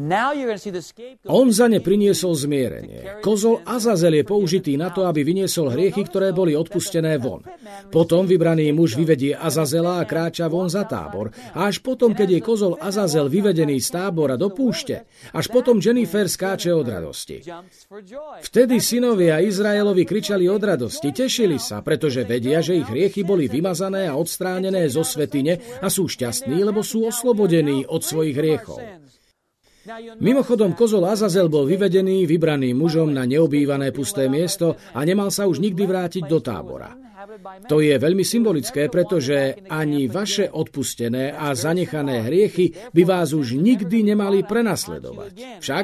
On za ne priniesol zmierenie. Kozol Azazel je použitý na to, aby vyniesol hriechy, ktoré boli odpustené von. Potom vybraný muž vyvedie Azazela a kráča von za tábor. A až potom, keď je kozol Azazel vyvedený z tábora do púšte, až potom Jennifer skáče od radosti. Vtedy synovia Izraelovi kričali od radosti, tešili sa, pretože vedia, že ich hriechy boli vymazané a odstránené zo svätyne a sú šťastní, lebo sú oslobodení od svojich hriechov. Mimochodom, kozol Azazel bol vyvedený, vybraný mužom na neobývané pusté miesto a nemal sa už nikdy vrátiť do tábora. To je veľmi symbolické, pretože ani vaše odpustené a zanechané hriechy by vás už nikdy nemali prenasledovať. Však?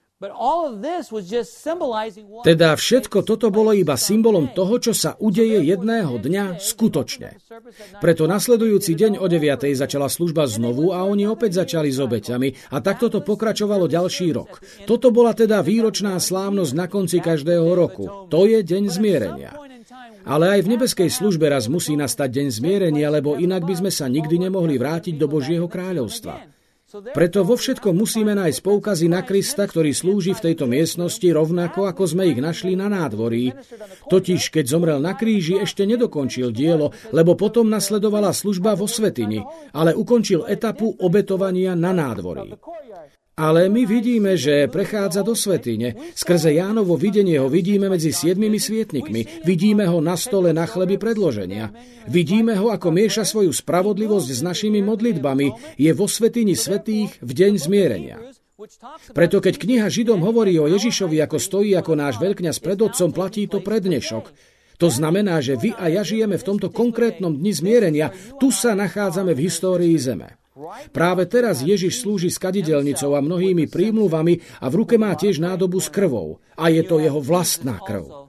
Teda všetko toto bolo iba symbolom toho, čo sa udeje jedného dňa skutočne. Preto nasledujúci deň o 9:00 začala služba znovu a oni opäť začali s obeťami a takto to pokračovalo ďalší rok. Toto bola teda výročná slávnosť na konci každého roku. To je deň zmierenia. Ale aj v nebeskej službe raz musí nastať deň zmierenia, lebo inak by sme sa nikdy nemohli vrátiť do Božieho kráľovstva. Preto vo všetkom musíme nájsť poukazy na Krista, ktorý slúži v tejto miestnosti rovnako, ako sme ich našli na nádvorí. Totiž, keď zomrel na kríži, ešte nedokončil dielo, lebo potom nasledovala služba vo svätyni, ale ukončil etapu obetovania na nádvorí. Ale my vidíme, že prechádza do svätyne. Skrze Jánovo videnie ho vidíme medzi 7 svietnikmi. Vidíme ho na stole na chleby predloženia. Vidíme ho, ako mieša svoju spravodlivosť s našimi modlitbami. Je vo svätyni svätých v deň zmierenia. Preto keď kniha Židom hovorí o Ježišovi, ako stojí ako náš veľkňaz pred Otcom, platí to pre dnešok. To znamená, že vy a ja žijeme v tomto konkrétnom dni zmierenia. Tu sa nachádzame v histórii zeme. Práve teraz Ježiš slúži s kadidelnicou a mnohými prímluvami a v ruke má tiež nádobu s krvou. A je to jeho vlastná krv.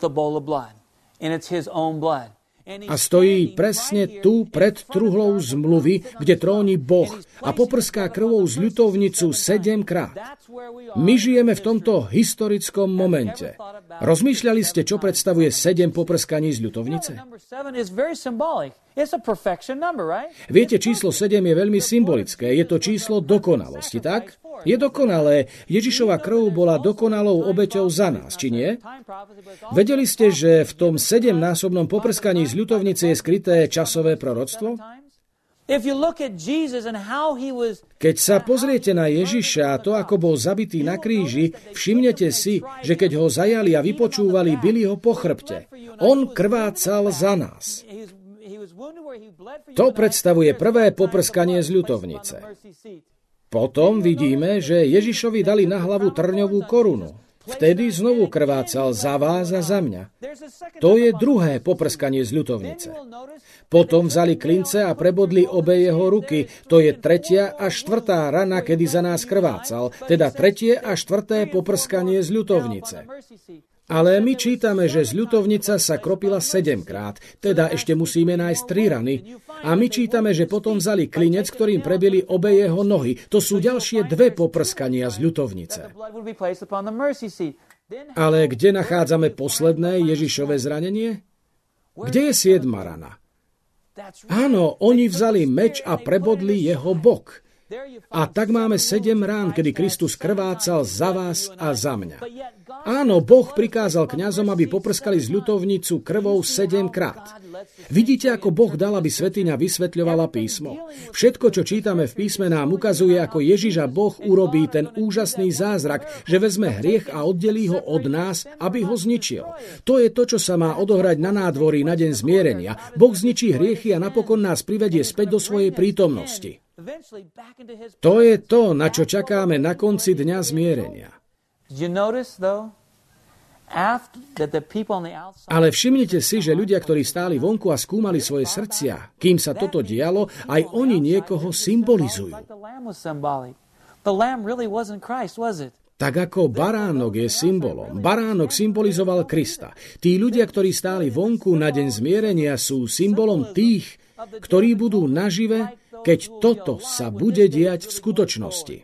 A stojí presne tu pred truhlou zmluvy, kde tróni Boh a poprská krvou z ľutovnicu 7-krát. My žijeme v tomto historickom momente. Rozmýšľali ste, čo predstavuje 7 poprskaní z ľutovnice? Viete, číslo 7 je veľmi symbolické. Je to číslo dokonalosti, tak? Je dokonalé. Ježišova krv bola dokonalou obeťou za nás, či nie? Vedeli ste, že v tom 7-násobnom poprskaní z ľutovnice je skryté časové proroctvo? Keď sa pozriete na Ježiša a to, ako bol zabitý na kríži, všimnete si, že keď ho zajali a vypočúvali, bili ho po chrbte. On krvácal za nás. To predstavuje prvé poprskanie z ľutovnice. Potom vidíme, že Ježišovi dali na hlavu trňovú korunu. Vtedy znovu krvácal za vás a za mňa. To je druhé poprskanie z ľutovnice. Potom vzali klince a prebodli obe jeho ruky. To je tretia a štvrtá rana, kedy za nás krvácal. Teda tretie a štvrté poprskanie z ľutovnice. Ale my čítame, že z ľutovnica sa kropila 7-krát, teda ešte musíme nájsť 3 rany. A my čítame, že potom vzali klinec, ktorým prebili obe jeho nohy. To sú ďalšie 2 poprskania z ľutovnice. Ale kde nachádzame posledné Ježišove zranenie? Kde je 7. rana? Áno, oni vzali meč a prebodli jeho bok. A tak máme 7 rán, kedy Kristus krvácal za vás a za mňa. Áno, Boh prikázal kňazom, aby poprskali z ľutovnicu krvou 7-krát. Vidíte, ako Boh dal, aby svätyňa vysvetľovala písmo? Všetko, čo čítame v písme, nám ukazuje, ako Ježiš a Boh urobí ten úžasný zázrak, že vezme hriech a oddelí ho od nás, aby ho zničil. To je to, čo sa má odohrať na nádvorí na deň zmierenia. Boh zničí hriechy a napokon nás privedie späť do svojej prítomnosti. To je to, na čo čakáme na konci dňa zmierenia. Ale všimnite si, že ľudia, ktorí stáli vonku a skúmali svoje srdcia, kým sa toto dialo, aj oni niekoho symbolizujú. Tak ako baránok je symbolom. Baránok symbolizoval Krista. Tí ľudia, ktorí stáli vonku na deň zmierenia, sú symbolom tých, ktorí budú nažive, keď toto sa bude diať v skutočnosti.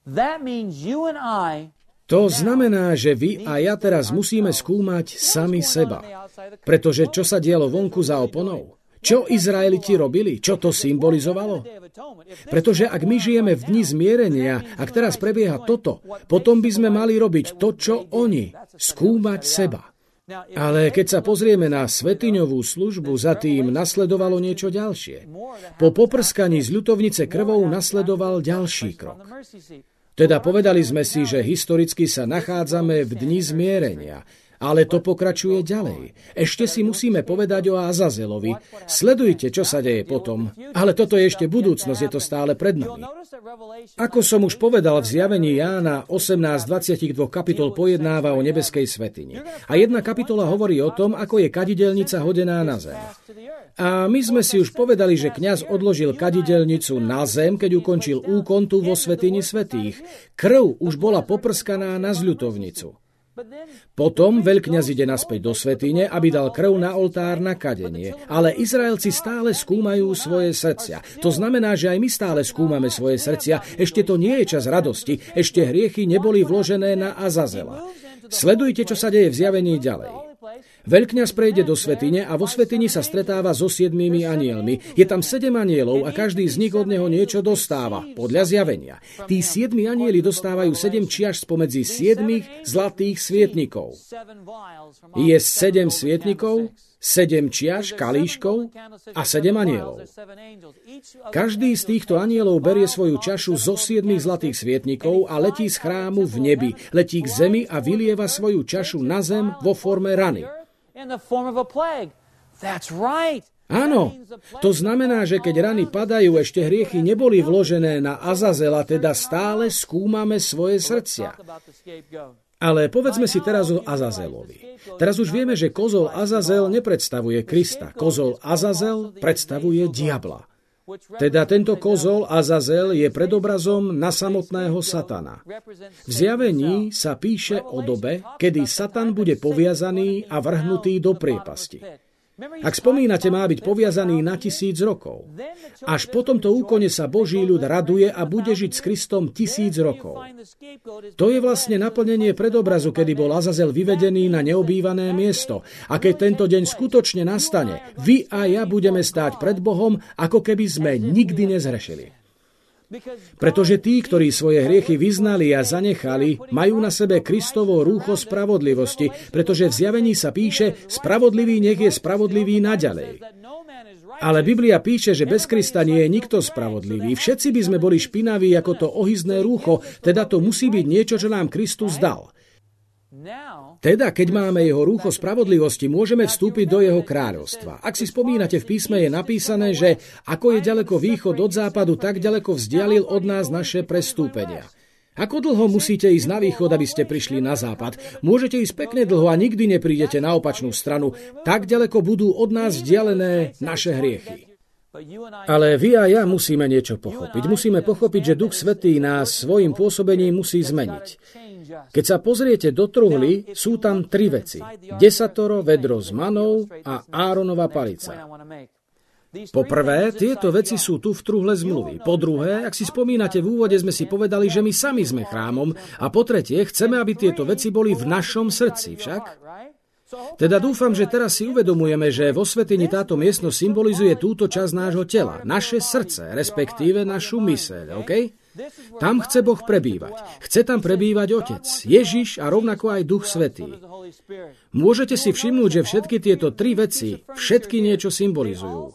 To znamená, že vy a ja teraz musíme skúmať sami seba. Pretože čo sa dialo vonku za oponou? Čo Izraeliti robili? Čo to symbolizovalo? Pretože ak my žijeme v dni zmierenia, ak teraz prebieha toto, potom by sme mali robiť to, čo oni. Skúmať seba. Ale keď sa pozrieme na svätyňovú službu, za tým nasledovalo niečo ďalšie. Po poprskaní z ľutovnice krvou nasledoval ďalší krok. Teda povedali sme si, že historicky sa nachádzame v dni zmierenia, ale to pokračuje ďalej. Ešte si musíme povedať o Azazelovi. Sledujte, čo sa deje potom. Ale toto je ešte budúcnosť, je to stále pred nami. Ako som už povedal, v zjavení Jána 18:22 kapitol pojednáva o nebeskej svätyni. A jedna kapitola hovorí o tom, ako je kadidelnica hodená na zem. A my sme si už povedali, že kňaz odložil kadidelnicu na zem, keď ukončil úkon tu vo svätyni svätých. Krv už bola poprskaná na zľutovnicu. Potom veľkňaz ide naspäť do svätyne, aby dal krv na oltár na kadenie. Ale Izraelci stále skúmajú svoje srdcia. To znamená, že aj my stále skúmame svoje srdcia. Ešte to nie je čas radosti. Ešte hriechy neboli vložené na Azazela. Sledujte, čo sa deje v zjavení ďalej. Veľkňaz prejde do svätyne a vo svätyni sa stretáva so 7 anielmi. Je tam 7 anielov a každý z nich od neho niečo dostáva, podľa zjavenia. Tí 7 anieli dostávajú 7 čiaš spomedzi 7 zlatých svietnikov. Je 7 svietnikov, 7 čiaš, kalíškov a 7 anielov. Každý z týchto anielov berie svoju čašu zo 7 zlatých svietnikov a letí z chrámu v nebi, letí k zemi a vylieva svoju čašu na zem vo forme rany. Áno, to znamená, že keď rany padajú, ešte hriechy neboli vložené na Azazela, teda stále skúmame svoje srdcia. Ale povedzme si teraz o Azazelovi. Teraz už vieme, že kozol Azazel nepredstavuje Krista. Kozol Azazel predstavuje diabla. Teda tento kozol Azazel je predobrazom na samotného Satana. V zjavení sa píše o dobe, kedy Satan bude poviazaný a vrhnutý do priepasti. Ak spomínate, má byť poviazaný na 1000 rokov. Až po tomto úkone sa Boží ľud raduje a bude žiť s Kristom 1000 rokov. To je vlastne naplnenie predobrazu, kedy bol Azazel vyvedený na neobývané miesto. A keď tento deň skutočne nastane, vy a ja budeme stáť pred Bohom, ako keby sme nikdy nezhrešili. Pretože tí, ktorí svoje hriechy vyznali a zanechali, majú na sebe Kristovo rúcho spravodlivosti, pretože v zjavení sa píše, spravodlivý nech je spravodlivý naďalej. Ale Biblia píše, že bez Krista nie je nikto spravodlivý. Všetci by sme boli špinaví ako to ohyzné rúcho, teda to musí byť niečo, čo nám Kristus dal. Teda, keď máme jeho rúcho spravodlivosti, môžeme vstúpiť do jeho kráľovstva. Ak si spomínate, v písme je napísané, že ako je ďaleko východ od západu, tak ďaleko vzdialil od nás naše prestúpenia. Ako dlho musíte ísť na východ, aby ste prišli na západ? Môžete ísť pekne dlho a nikdy neprídete na opačnú stranu. Tak ďaleko budú od nás vzdialené naše hriechy. Ale vy a ja musíme niečo pochopiť. Musíme pochopiť, že Duch Svätý nás svojím pôsobením musí zmeniť. Keď sa pozriete do truhly, sú tam 3 veci. Desatoro, vedro s manou a Áronova palica. Po prvé, tieto veci sú tu v truhle zmluvy. Po druhé, ak si spomínate, v úvode sme si povedali, že my sami sme chrámom. A po tretie, chceme, aby tieto veci boli v našom srdci. Však? Teda dúfam, že teraz si uvedomujeme, že vo svätyni táto miestnosť symbolizuje túto časť nášho tela, naše srdce, respektíve našu myseľ, OK? Tam chce Boh prebývať. Chce tam prebývať Otec, Ježiš a rovnako aj Duch Svätý. Môžete si všimnúť, že všetky tieto 3 veci, všetky niečo symbolizujú.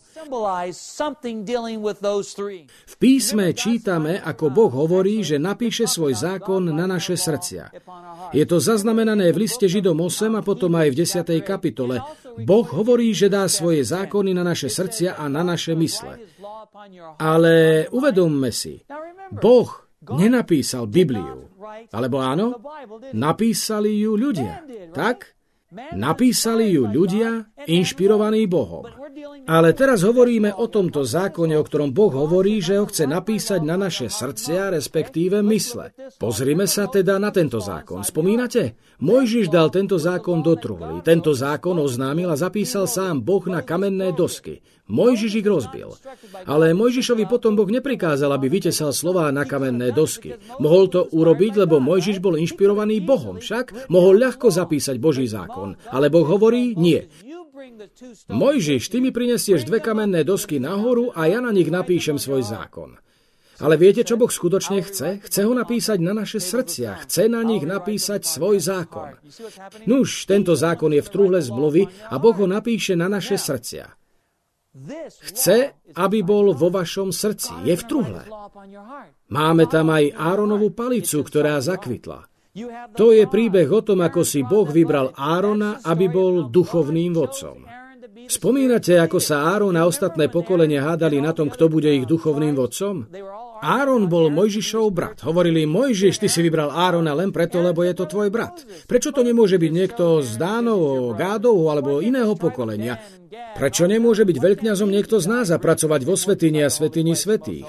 V písme čítame, ako Boh hovorí, že napíše svoj zákon na naše srdcia. Je to zaznamenané v liste Židom 8 a potom aj v 10. kapitole. Boh hovorí, že dá svoje zákony na naše srdcia a na naše mysle. Ale uvedomme si, Boh nenapísal Bibliu. Alebo áno? Napísali ju ľudia. Tak? Napísali ju ľudia, inšpirovaní Bohom. Ale teraz hovoríme o tomto zákone, o ktorom Boh hovorí, že ho chce napísať na naše srdcia, respektíve mysle. Pozrime sa teda na tento zákon. Spomínate? Mojžiš dal tento zákon do truhly. Tento zákon oznámil a zapísal sám Boh na kamenné dosky. Mojžiš ich rozbil. Ale Mojžišovi potom Boh neprikázal, aby vytesal slová na kamenné dosky. Mohol to urobiť, lebo Mojžiš bol inšpirovaný Bohom. Však mohol ľahko zapísať Boží zákon. Ale Boh hovorí, nie. Mojžiš, ty mi prinesieš 2 kamenné dosky nahoru a ja na nich napíšem svoj zákon. Ale viete, čo Boh skutočne chce? Chce ho napísať na naše srdcia. Chce na nich napísať svoj zákon. Nuž, tento zákon je v truhle zmluvy a Boh ho napíše na naše srdcia. Chce, aby bol vo vašom srdci. Je v truhle. Máme tam aj Áronovú palicu, ktorá zakvitla. To je príbeh o tom, ako si Boh vybral Árona, aby bol duchovným vodcom. Spomínate, ako sa Áron a ostatné pokolenia hádali na tom, kto bude ich duchovným vodcom? Áron bol Mojžišov brat. Hovorili, Mojžiš, ty si vybral Árona len preto, lebo je to tvoj brat. Prečo to nemôže byť niekto z Dánov, Gádov alebo iného pokolenia? Prečo nemôže byť veľkňazom niekto z nás a pracovať vo svätyni a svätyni svätých?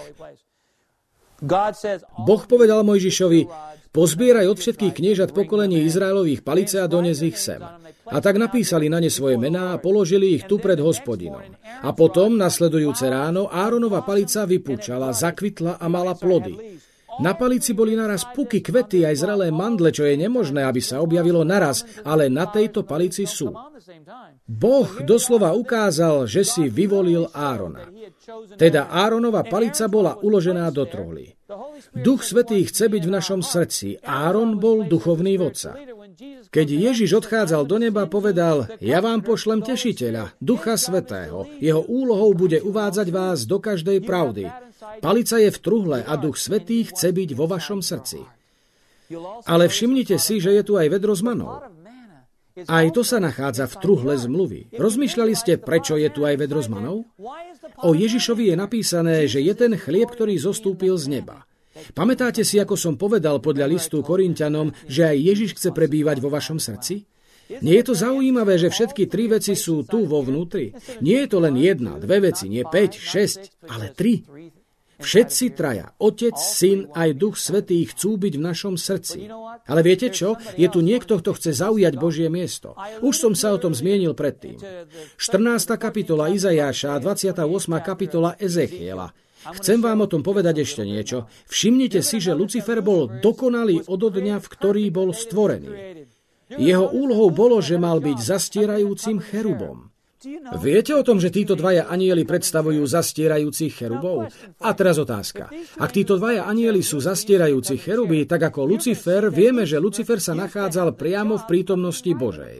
Boh povedal Mojžišovi, pozbieraj od všetkých kniežat pokolení Izraelových palice a dones ich sem. A tak napísali na ne svoje mená a položili ich tu pred Hospodinom. A potom, nasledujúce ráno, Áronova palica vypúčala, zakvitla a mala plody. Na palici boli naraz puky, kvety aj zrelé mandle, čo je nemožné, aby sa objavilo naraz, ale na tejto palici sú. Boh doslova ukázal, že si vyvolil Árona. Teda Áronova palica bola uložená do truhly. Duch Svätý chce byť v našom srdci. Áron bol duchovný vodca. Keď Ježiš odchádzal do neba, povedal, ja vám pošlem tešiteľa, Ducha Svätého. Jeho úlohou bude uvádzať vás do každej pravdy. Palica je v truhle a Duch Svätý chce byť vo vašom srdci. Ale všimnite si, že je tu aj vedro s manou. Aj to sa nachádza v truhle zmluvy. Rozmýšľali ste, prečo je tu aj vedro s manou? O Ježišovi je napísané, že je ten chlieb, ktorý zostúpil z neba. Pamätáte si, ako som povedal podľa listu Korinťanom, že aj Ježiš chce prebývať vo vašom srdci? Nie je to zaujímavé, že všetky 3 veci sú tu vo vnútri? Nie je to len 1, 2 veci, nie 5, 6, ale 3. Všetci traja, Otec, Syn aj Duch Svätý chcú byť v našom srdci. Ale viete čo? Je tu niekto, kto chce zaujať Božie miesto. Už som sa o tom zmienil predtým. 14. kapitola Izajáša a 28. kapitola Ezechiela. Chcem vám o tom povedať ešte niečo. Všimnite si, že Lucifer bol dokonalý od dňa, v ktorý bol stvorený. Jeho úlohou bolo, že mal byť zastierajúcim cherubom. Viete o tom, že títo 2 anjeli predstavujú zastierajúcich cherubov? A teraz otázka. Ak títo 2 anjeli sú zastierajúci cheruby, tak ako Lucifer, vieme, že Lucifer sa nachádzal priamo v prítomnosti Božej.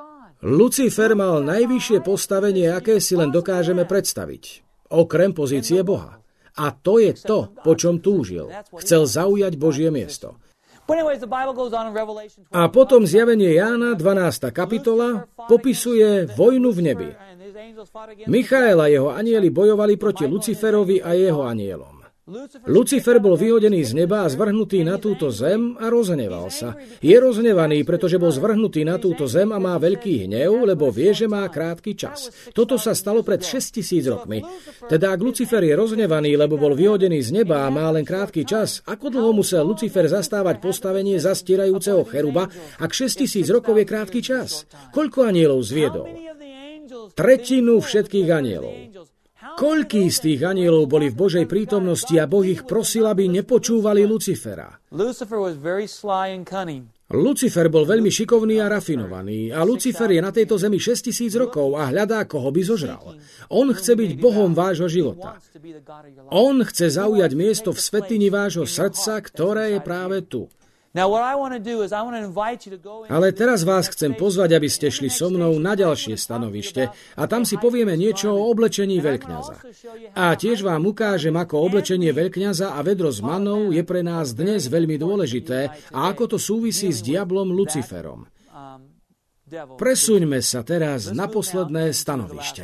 Lucifer mal najvyššie postavenie, aké si len dokážeme predstaviť, okrem pozície Boha. A to je to, po čom túžil. Chcel zaujať Božie miesto. A potom zjavenie Jána, 12. kapitola, popisuje vojnu v nebi. Michael a jeho anjeli bojovali proti Luciferovi a jeho anjelom. Lucifer bol vyhodený z neba a zvrhnutý na túto zem a rozhneval sa. Je rozhnevaný, pretože bol zvrhnutý na túto zem a má veľký hnev, lebo vie, že má krátky čas. Toto sa stalo pred 6000 rokmi. Teda ak Lucifer je rozhnevaný, lebo bol vyhodený z neba a má len krátky čas, ako dlho musel Lucifer zastávať postavenie zastierajúceho cheruba, ak 6000 rokov je krátky čas? Koľko anjelov zviedol? 1/3 všetkých anjelov. Koľkí z tých anjelov boli v Božej prítomnosti a Boh ich prosil, aby nepočúvali Lucifera? Lucifer bol veľmi šikovný a rafinovaný a Lucifer je na tejto zemi 6000 rokov a hľadá, koho by zožral. On chce byť Bohom vášho života. On chce zaujať miesto v svätyni vášho srdca, ktoré je práve tu. Ale teraz vás chcem pozvať, aby ste šli so mnou na ďalšie stanovište a tam si povieme niečo o oblečení veľkňaza. A tiež vám ukážem, ako oblečenie veľkňaza a vedro s manou je pre nás dnes veľmi dôležité a ako to súvisí s diablom Luciferom. Presuňme sa teraz na posledné stanovište.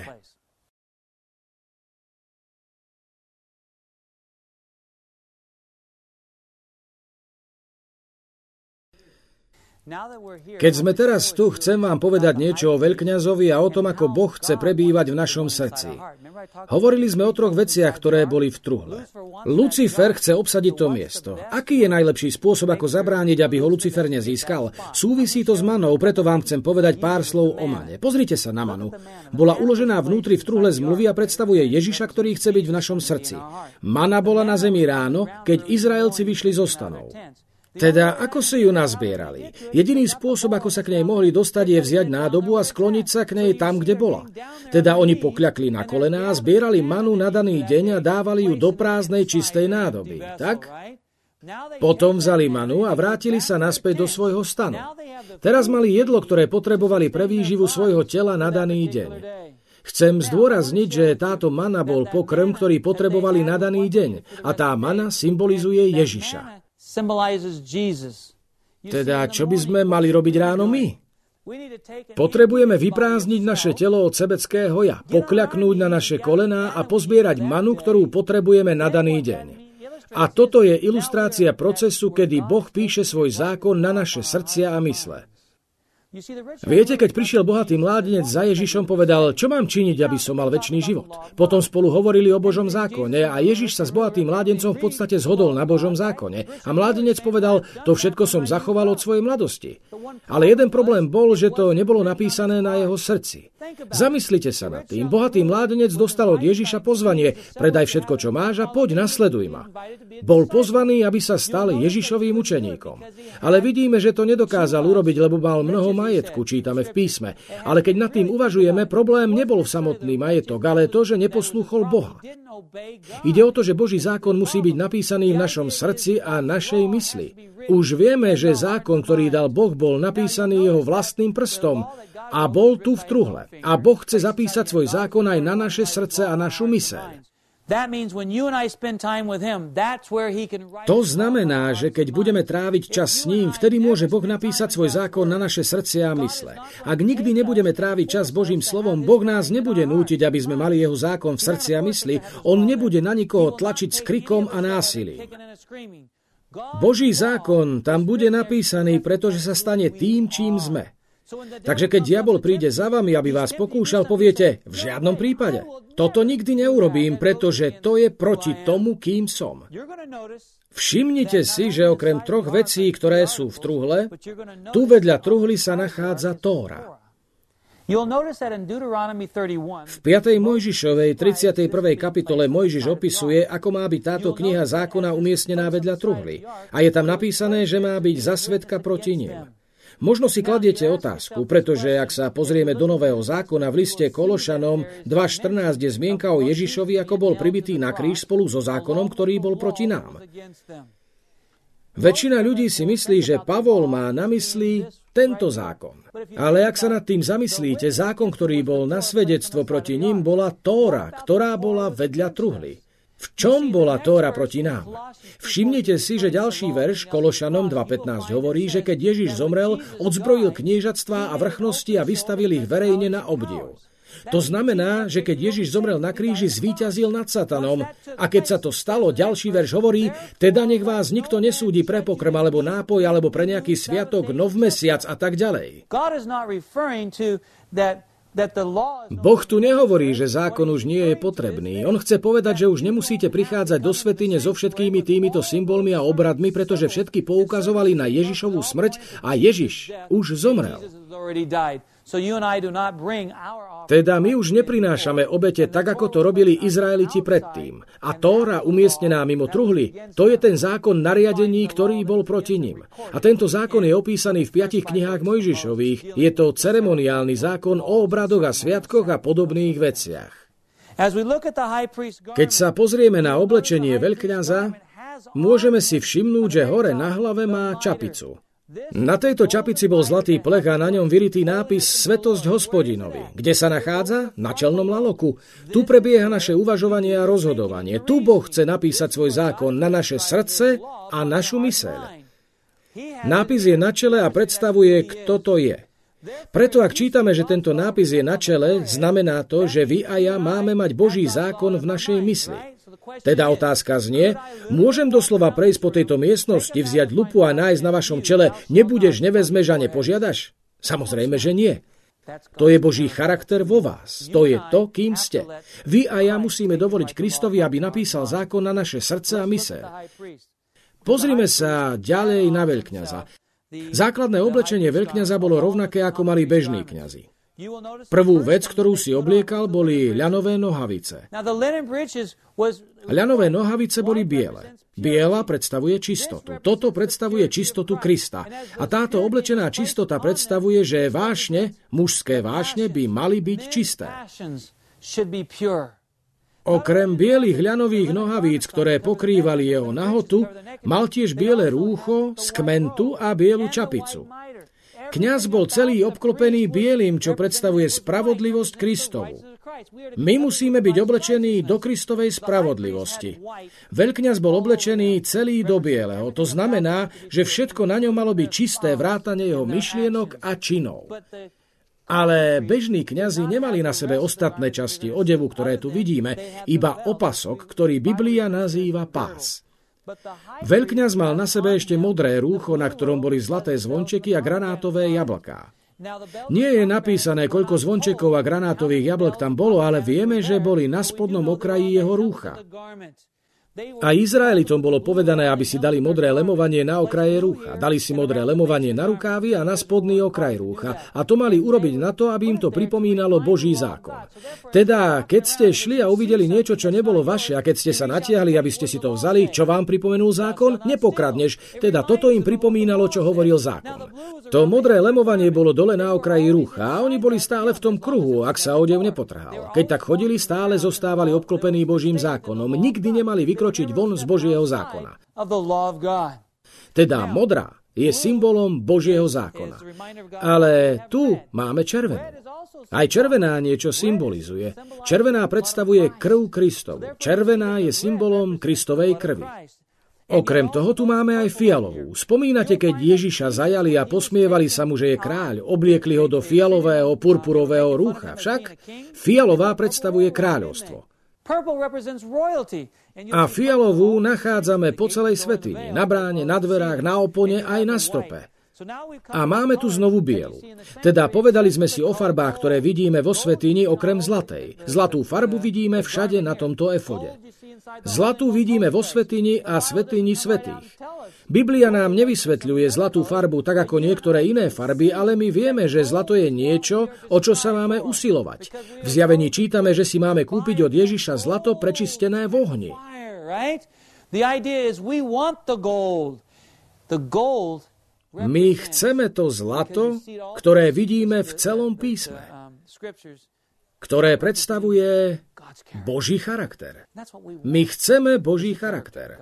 Keď sme teraz tu, chcem vám povedať niečo o veľkňazovi a o tom, ako Boh chce prebývať v našom srdci. Hovorili sme o 3 veciach, ktoré boli v truhle. Lucifer chce obsadiť to miesto. Aký je najlepší spôsob, ako zabrániť, aby ho Lucifer nezískal? Súvisí to s manou, preto vám chcem povedať pár slov o mane. Pozrite sa na manu. Bola uložená vnútri v truhle zmluvy a predstavuje Ježiša, ktorý chce byť v našom srdci. Mana bola na zemi ráno, keď Izraelci vyšli zo stanov. Teda, ako si ju nazbierali? Jediný spôsob, ako sa k nej mohli dostať, je vziať nádobu a skloniť sa k nej tam, kde bola. Teda oni pokľakli na kolená, zbierali manu na daný deň a dávali ju do prázdnej čistej nádoby. Tak? Potom vzali manu a vrátili sa naspäť do svojho stanu. Teraz mali jedlo, ktoré potrebovali pre výživu svojho tela na daný deň. Chcem zdôrazniť, že táto mana bol pokrm, ktorý potrebovali na daný deň. A tá mana symbolizuje Ježiša. Teda, čo by sme mali robiť ráno my? Potrebujeme vyprázdniť naše telo od sebeckého ja, pokľaknúť na naše kolená a pozbierať manu, ktorú potrebujeme na daný deň. A toto je ilustrácia procesu, kedy Boh píše svoj zákon na naše srdcia a mysle. Viete, keď prišiel bohatý mládenec za Ježišom, povedal, čo mám činiť, aby som mal večný život. Potom spolu hovorili o Božom zákone a Ježiš sa s bohatým mládencom v podstate zhodol na Božom zákone. A mládenec povedal, to všetko som zachoval od svojej mladosti. Ale jeden problém bol, že to nebolo napísané na jeho srdci. Zamyslite sa nad tým. Bohatý mládenec dostal od Ježiša pozvanie, predaj všetko, čo máš a poď, nasleduj ma. Bol pozvaný, aby sa stal Ježišovým učeníkom. Ale vidíme, že to nedokázal urobiť, lebo mal mnoho majetku, čítame v písme. Ale keď nad tým uvažujeme, problém nebol v samotný majetok, ale to, že neposlúchol Boha. Ide o to, že Boží zákon musí byť napísaný v našom srdci a našej mysli. Už vieme, že zákon, ktorý dal Boh, bol napísaný jeho vlastným prstom a bol tu v truhle. A Boh chce zapísať svoj zákon aj na naše srdce a našu myseľ. To znamená, že keď budeme tráviť čas s ním, vtedy môže Boh napísať svoj zákon na naše srdcia a mysle. Ak nikdy nebudeme tráviť čas s Božím slovom, Boh nás nebude nútiť, aby sme mali jeho zákon v srdci a mysli. On nebude na nikoho tlačiť s krikom a násilím. Boží zákon tam bude napísaný, pretože sa stane tým, čím sme. Takže keď diabol príde za vami, aby vás pokúšal, poviete, v žiadnom prípade. Toto nikdy neurobím, pretože to je proti tomu, kým som. Všimnite si, že okrem 3 vecí, ktoré sú v truhle, tu vedľa truhly sa nachádza Tóra. V 5. Mojžišovej 31. kapitole Mojžiš opisuje, ako má byť táto kniha zákona umiestnená vedľa truhly. A je tam napísané, že má byť za svedka proti nim. Možno si kladiete otázku, pretože ak sa pozrieme do Nového zákona v liste Kološanom 2.14 je zmienka o Ježišovi, ako bol pribitý na kríž spolu so zákonom, ktorý bol proti nám. Väčšina ľudí si myslí, že Pavol má na mysli tento zákon. Ale ak sa nad tým zamyslíte, zákon, ktorý bol na svedectvo proti ním, bola Tóra, ktorá bola vedľa truhly. V čom bola Tóra proti nám? Všimnite si, že ďalší verš Kološanom 2.15 hovorí, že keď Ježiš zomrel, odzbrojil kniežatstvá a vrchnosti a vystavil ich verejne na obdiv. To znamená, že keď Ježiš zomrel na kríži, zvíťazil nad satanom. A keď sa to stalo, ďalší verš hovorí, teda nech vás nikto nesúdi pre pokrm, alebo nápoj, alebo pre nejaký sviatok, novmesiac a tak ďalej. Boh tu nehovorí, že zákon už nie je potrebný. On chce povedať, že už nemusíte prichádzať do svätyne so všetkými týmito symbolmi a obradmi, pretože všetky poukazovali na Ježišovu smrť a Ježiš už zomrel. Teda my už neprinášame obete tak, ako to robili Izraeliti predtým. A Tóra umiestnená mimo truhly, to je ten zákon nariadení, ktorý bol proti nim. A tento zákon je opísaný v 5 knihách Mojžišových. Je to ceremoniálny zákon o obradoch a sviatkoch a podobných veciach. Keď sa pozrieme na oblečenie veľkňaza, môžeme si všimnúť, že hore na hlave má čapicu. Na tejto čapici bol zlatý plech a na ňom vyritý nápis Svetosť Hospodinovi. Kde sa nachádza? Na čelnom laloku. Tu prebieha naše uvažovanie a rozhodovanie. Tu Boh chce napísať svoj zákon na naše srdce a našu myseľ. Nápis je na čele a predstavuje, kto to je. Preto ak čítame, že tento nápis je na čele, znamená to, že vy a ja máme mať Boží zákon v našej mysli. Teda otázka znie, môžem doslova prejsť po tejto miestnosti, vziať lupu a nájsť na vašom čele, nebudeš, nevezmeš a nepožiadaš? Samozrejme, že nie. To je Boží charakter vo vás. To je to, kým ste. Vy a ja musíme dovoliť Kristovi, aby napísal zákon na naše srdce a myseľ. Pozrime sa ďalej na veľkňaza. Základné oblečenie veľkňaza bolo rovnaké, ako mali bežní kňazi. Prvú vec, ktorú si obliekal, boli ľanové nohavice. Ľanové nohavice boli biele. Biela predstavuje čistotu. Toto predstavuje čistotu Krista. A táto oblečená čistota predstavuje, že vášne, mužské vášne by mali byť čisté. Okrem bielých ľanových nohavíc, ktoré pokrývali jeho nahotu, mal tiež biele rúcho, skmentu a bielu čapicu. Kňaz bol celý obklopený bielým, čo predstavuje spravodlivosť Kristovu. My musíme byť oblečení do Kristovej spravodlivosti. Veľkňaz bol oblečený celý do bieleho. To znamená, že všetko na ňom malo byť čisté vrátane jeho myšlienok a činov. Ale bežní kňazi nemali na sebe ostatné časti odevu, ktoré tu vidíme, iba opasok, ktorý Biblia nazýva pás. Veľkňaz mal na sebe ešte modré rúcho, na ktorom boli zlaté zvončeky a granátové jablká. Nie je napísané, koľko zvončekov a granátových jablk tam bolo, ale vieme, že boli na spodnom okraji jeho rúcha. A Izraelitom bolo povedané, aby si dali modré lemovanie na okraje rúcha. Dali si modré lemovanie na rukávy a na spodný okraj rúcha. A to mali urobiť na to, aby im to pripomínalo Boží zákon. Teda, keď ste šli a uvideli niečo, čo nebolo vaše, a keď ste sa natiahli, aby ste si to vzali, čo vám pripomenul zákon, nepokradneš. Teda toto im pripomínalo, čo hovoril zákon. To modré lemovanie bolo dole na okraji rúcha a oni boli stále v tom kruhu, ak sa odev nepotrhal. Keď tak chodili, stále zostávali obklopení Božím zákonom. Nikdy nemali vykročiť von z Božieho zákona. Teda modrá je symbolom Božieho zákona. Ale tu máme červenú. Aj červená niečo symbolizuje. Červená predstavuje krv Kristovu. Červená je symbolom Kristovej krvi. Okrem toho tu máme aj fialovú. Spomínate, keď Ježiša zajali a posmievali sa mu, že je kráľ, obliekli ho do fialového, purpurového rúcha. Však fialová predstavuje kráľovstvo. A fialovú nachádzame po celej svätyni, na bráne, na dverách, na opone aj na stope. A máme tu znovu bielu. Teda povedali sme si o farbách, ktoré vidíme vo svätyni okrem zlatej. Zlatú farbu vidíme všade na tomto efode. Zlatú vidíme vo svätyni a svätyni svätých. Biblia nám nevysvetľuje zlatú farbu tak ako niektoré iné farby, ale my vieme, že zlato je niečo, o čo sa máme usilovať. V Zjavení čítame, že si máme kúpiť od Ježiša zlato prečistené v ohni. My chceme to zlato, ktoré vidíme v celom písme, ktoré predstavuje Boží charakter. My chceme Boží charakter.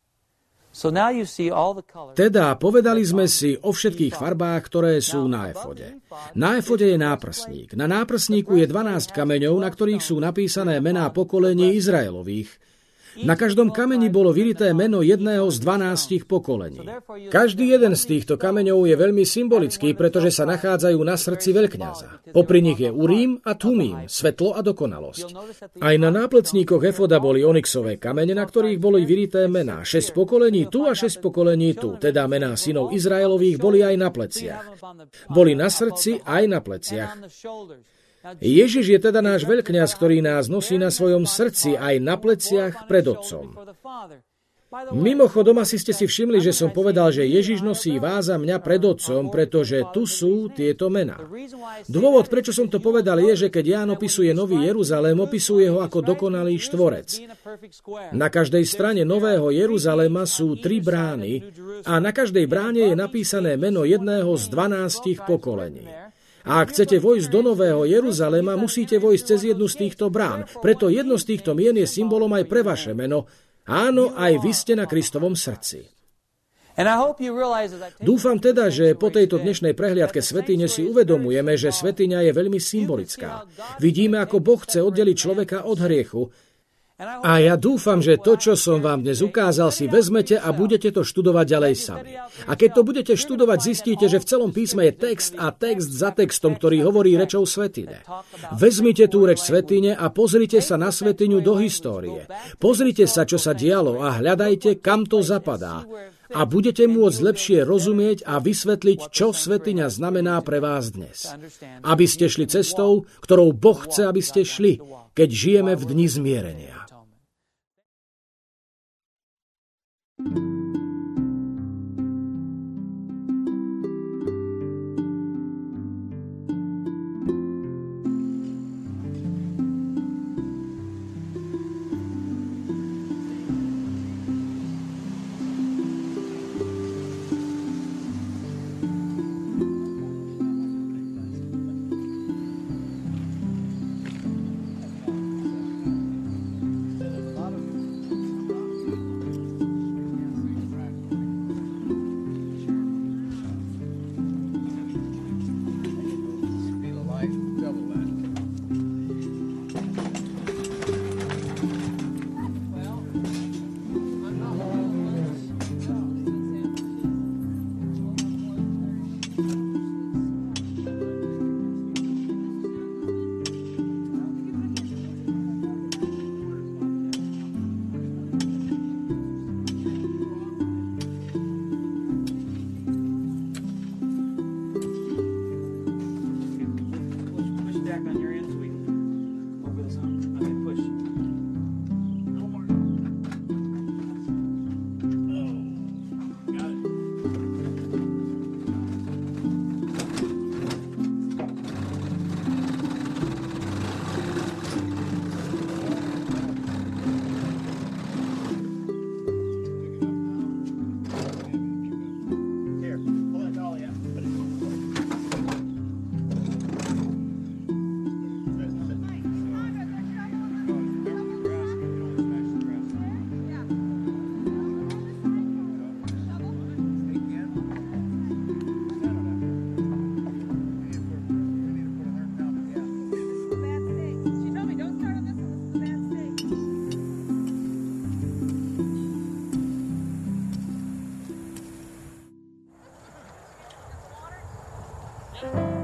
Teda povedali sme si o všetkých farbách, ktoré sú na efode. Na efode je náprsník. Na náprsníku je 12 kameňov, na ktorých sú napísané mená pokolení Izraelových. Na každom kameni bolo vyrité meno jedného z 12 pokolení. Každý jeden z týchto kameňov je veľmi symbolický, pretože sa nachádzajú na srdci veľkňaza. Popri nich je Urím a Tumím, svetlo a dokonalosť. Aj na náplecníkoch efoda boli onyxové kamene, na ktorých boli vyrité mená. 6 pokolení tu a 6 pokolení tu, teda mená synov Izraelových boli aj na pleciach. Boli na srdci aj na pleciach. Ježiš je teda náš veľkňaz, ktorý nás nosí na svojom srdci aj na pleciach pred Otcom. Mimochodom, asi ste si všimli, že som povedal, že Ježiš nosí vás a mňa pred Otcom, pretože tu sú tieto mená. Dôvod, prečo som to povedal, je, že keď Ján opisuje Nový Jeruzalém, opisuje ho ako dokonalý štvorec. Na každej strane Nového Jeruzaléma sú 3 brány a na každej bráne je napísané meno jedného z 12 pokolení. A ak chcete vojsť do Nového Jeruzalema, musíte vojsť cez jednu z týchto brán. Preto jedno z týchto mien je symbolom aj pre vaše meno. Áno, aj vy ste na Kristovom srdci. Dúfam teda, že po tejto dnešnej prehliadke svätyne si uvedomujeme, že svätyňa je veľmi symbolická. Vidíme, ako Boh chce oddeliť človeka od hriechu. A ja dúfam, že to, čo som vám dnes ukázal, si vezmete a budete to študovať ďalej sami. A keď to budete študovať, zistíte, že v celom písme je text a text za textom, ktorý hovorí rečou svätyne. Vezmite tú reč svätyne a pozrite sa na svätyňu do histórie. Pozrite sa, čo sa dialo a hľadajte, kam to zapadá. A budete môcť lepšie rozumieť a vysvetliť, čo svätyňa znamená pre vás dnes. Aby ste šli cestou, ktorou Boh chce, aby ste šli, keď žijeme v dni zmierenia. Thank you.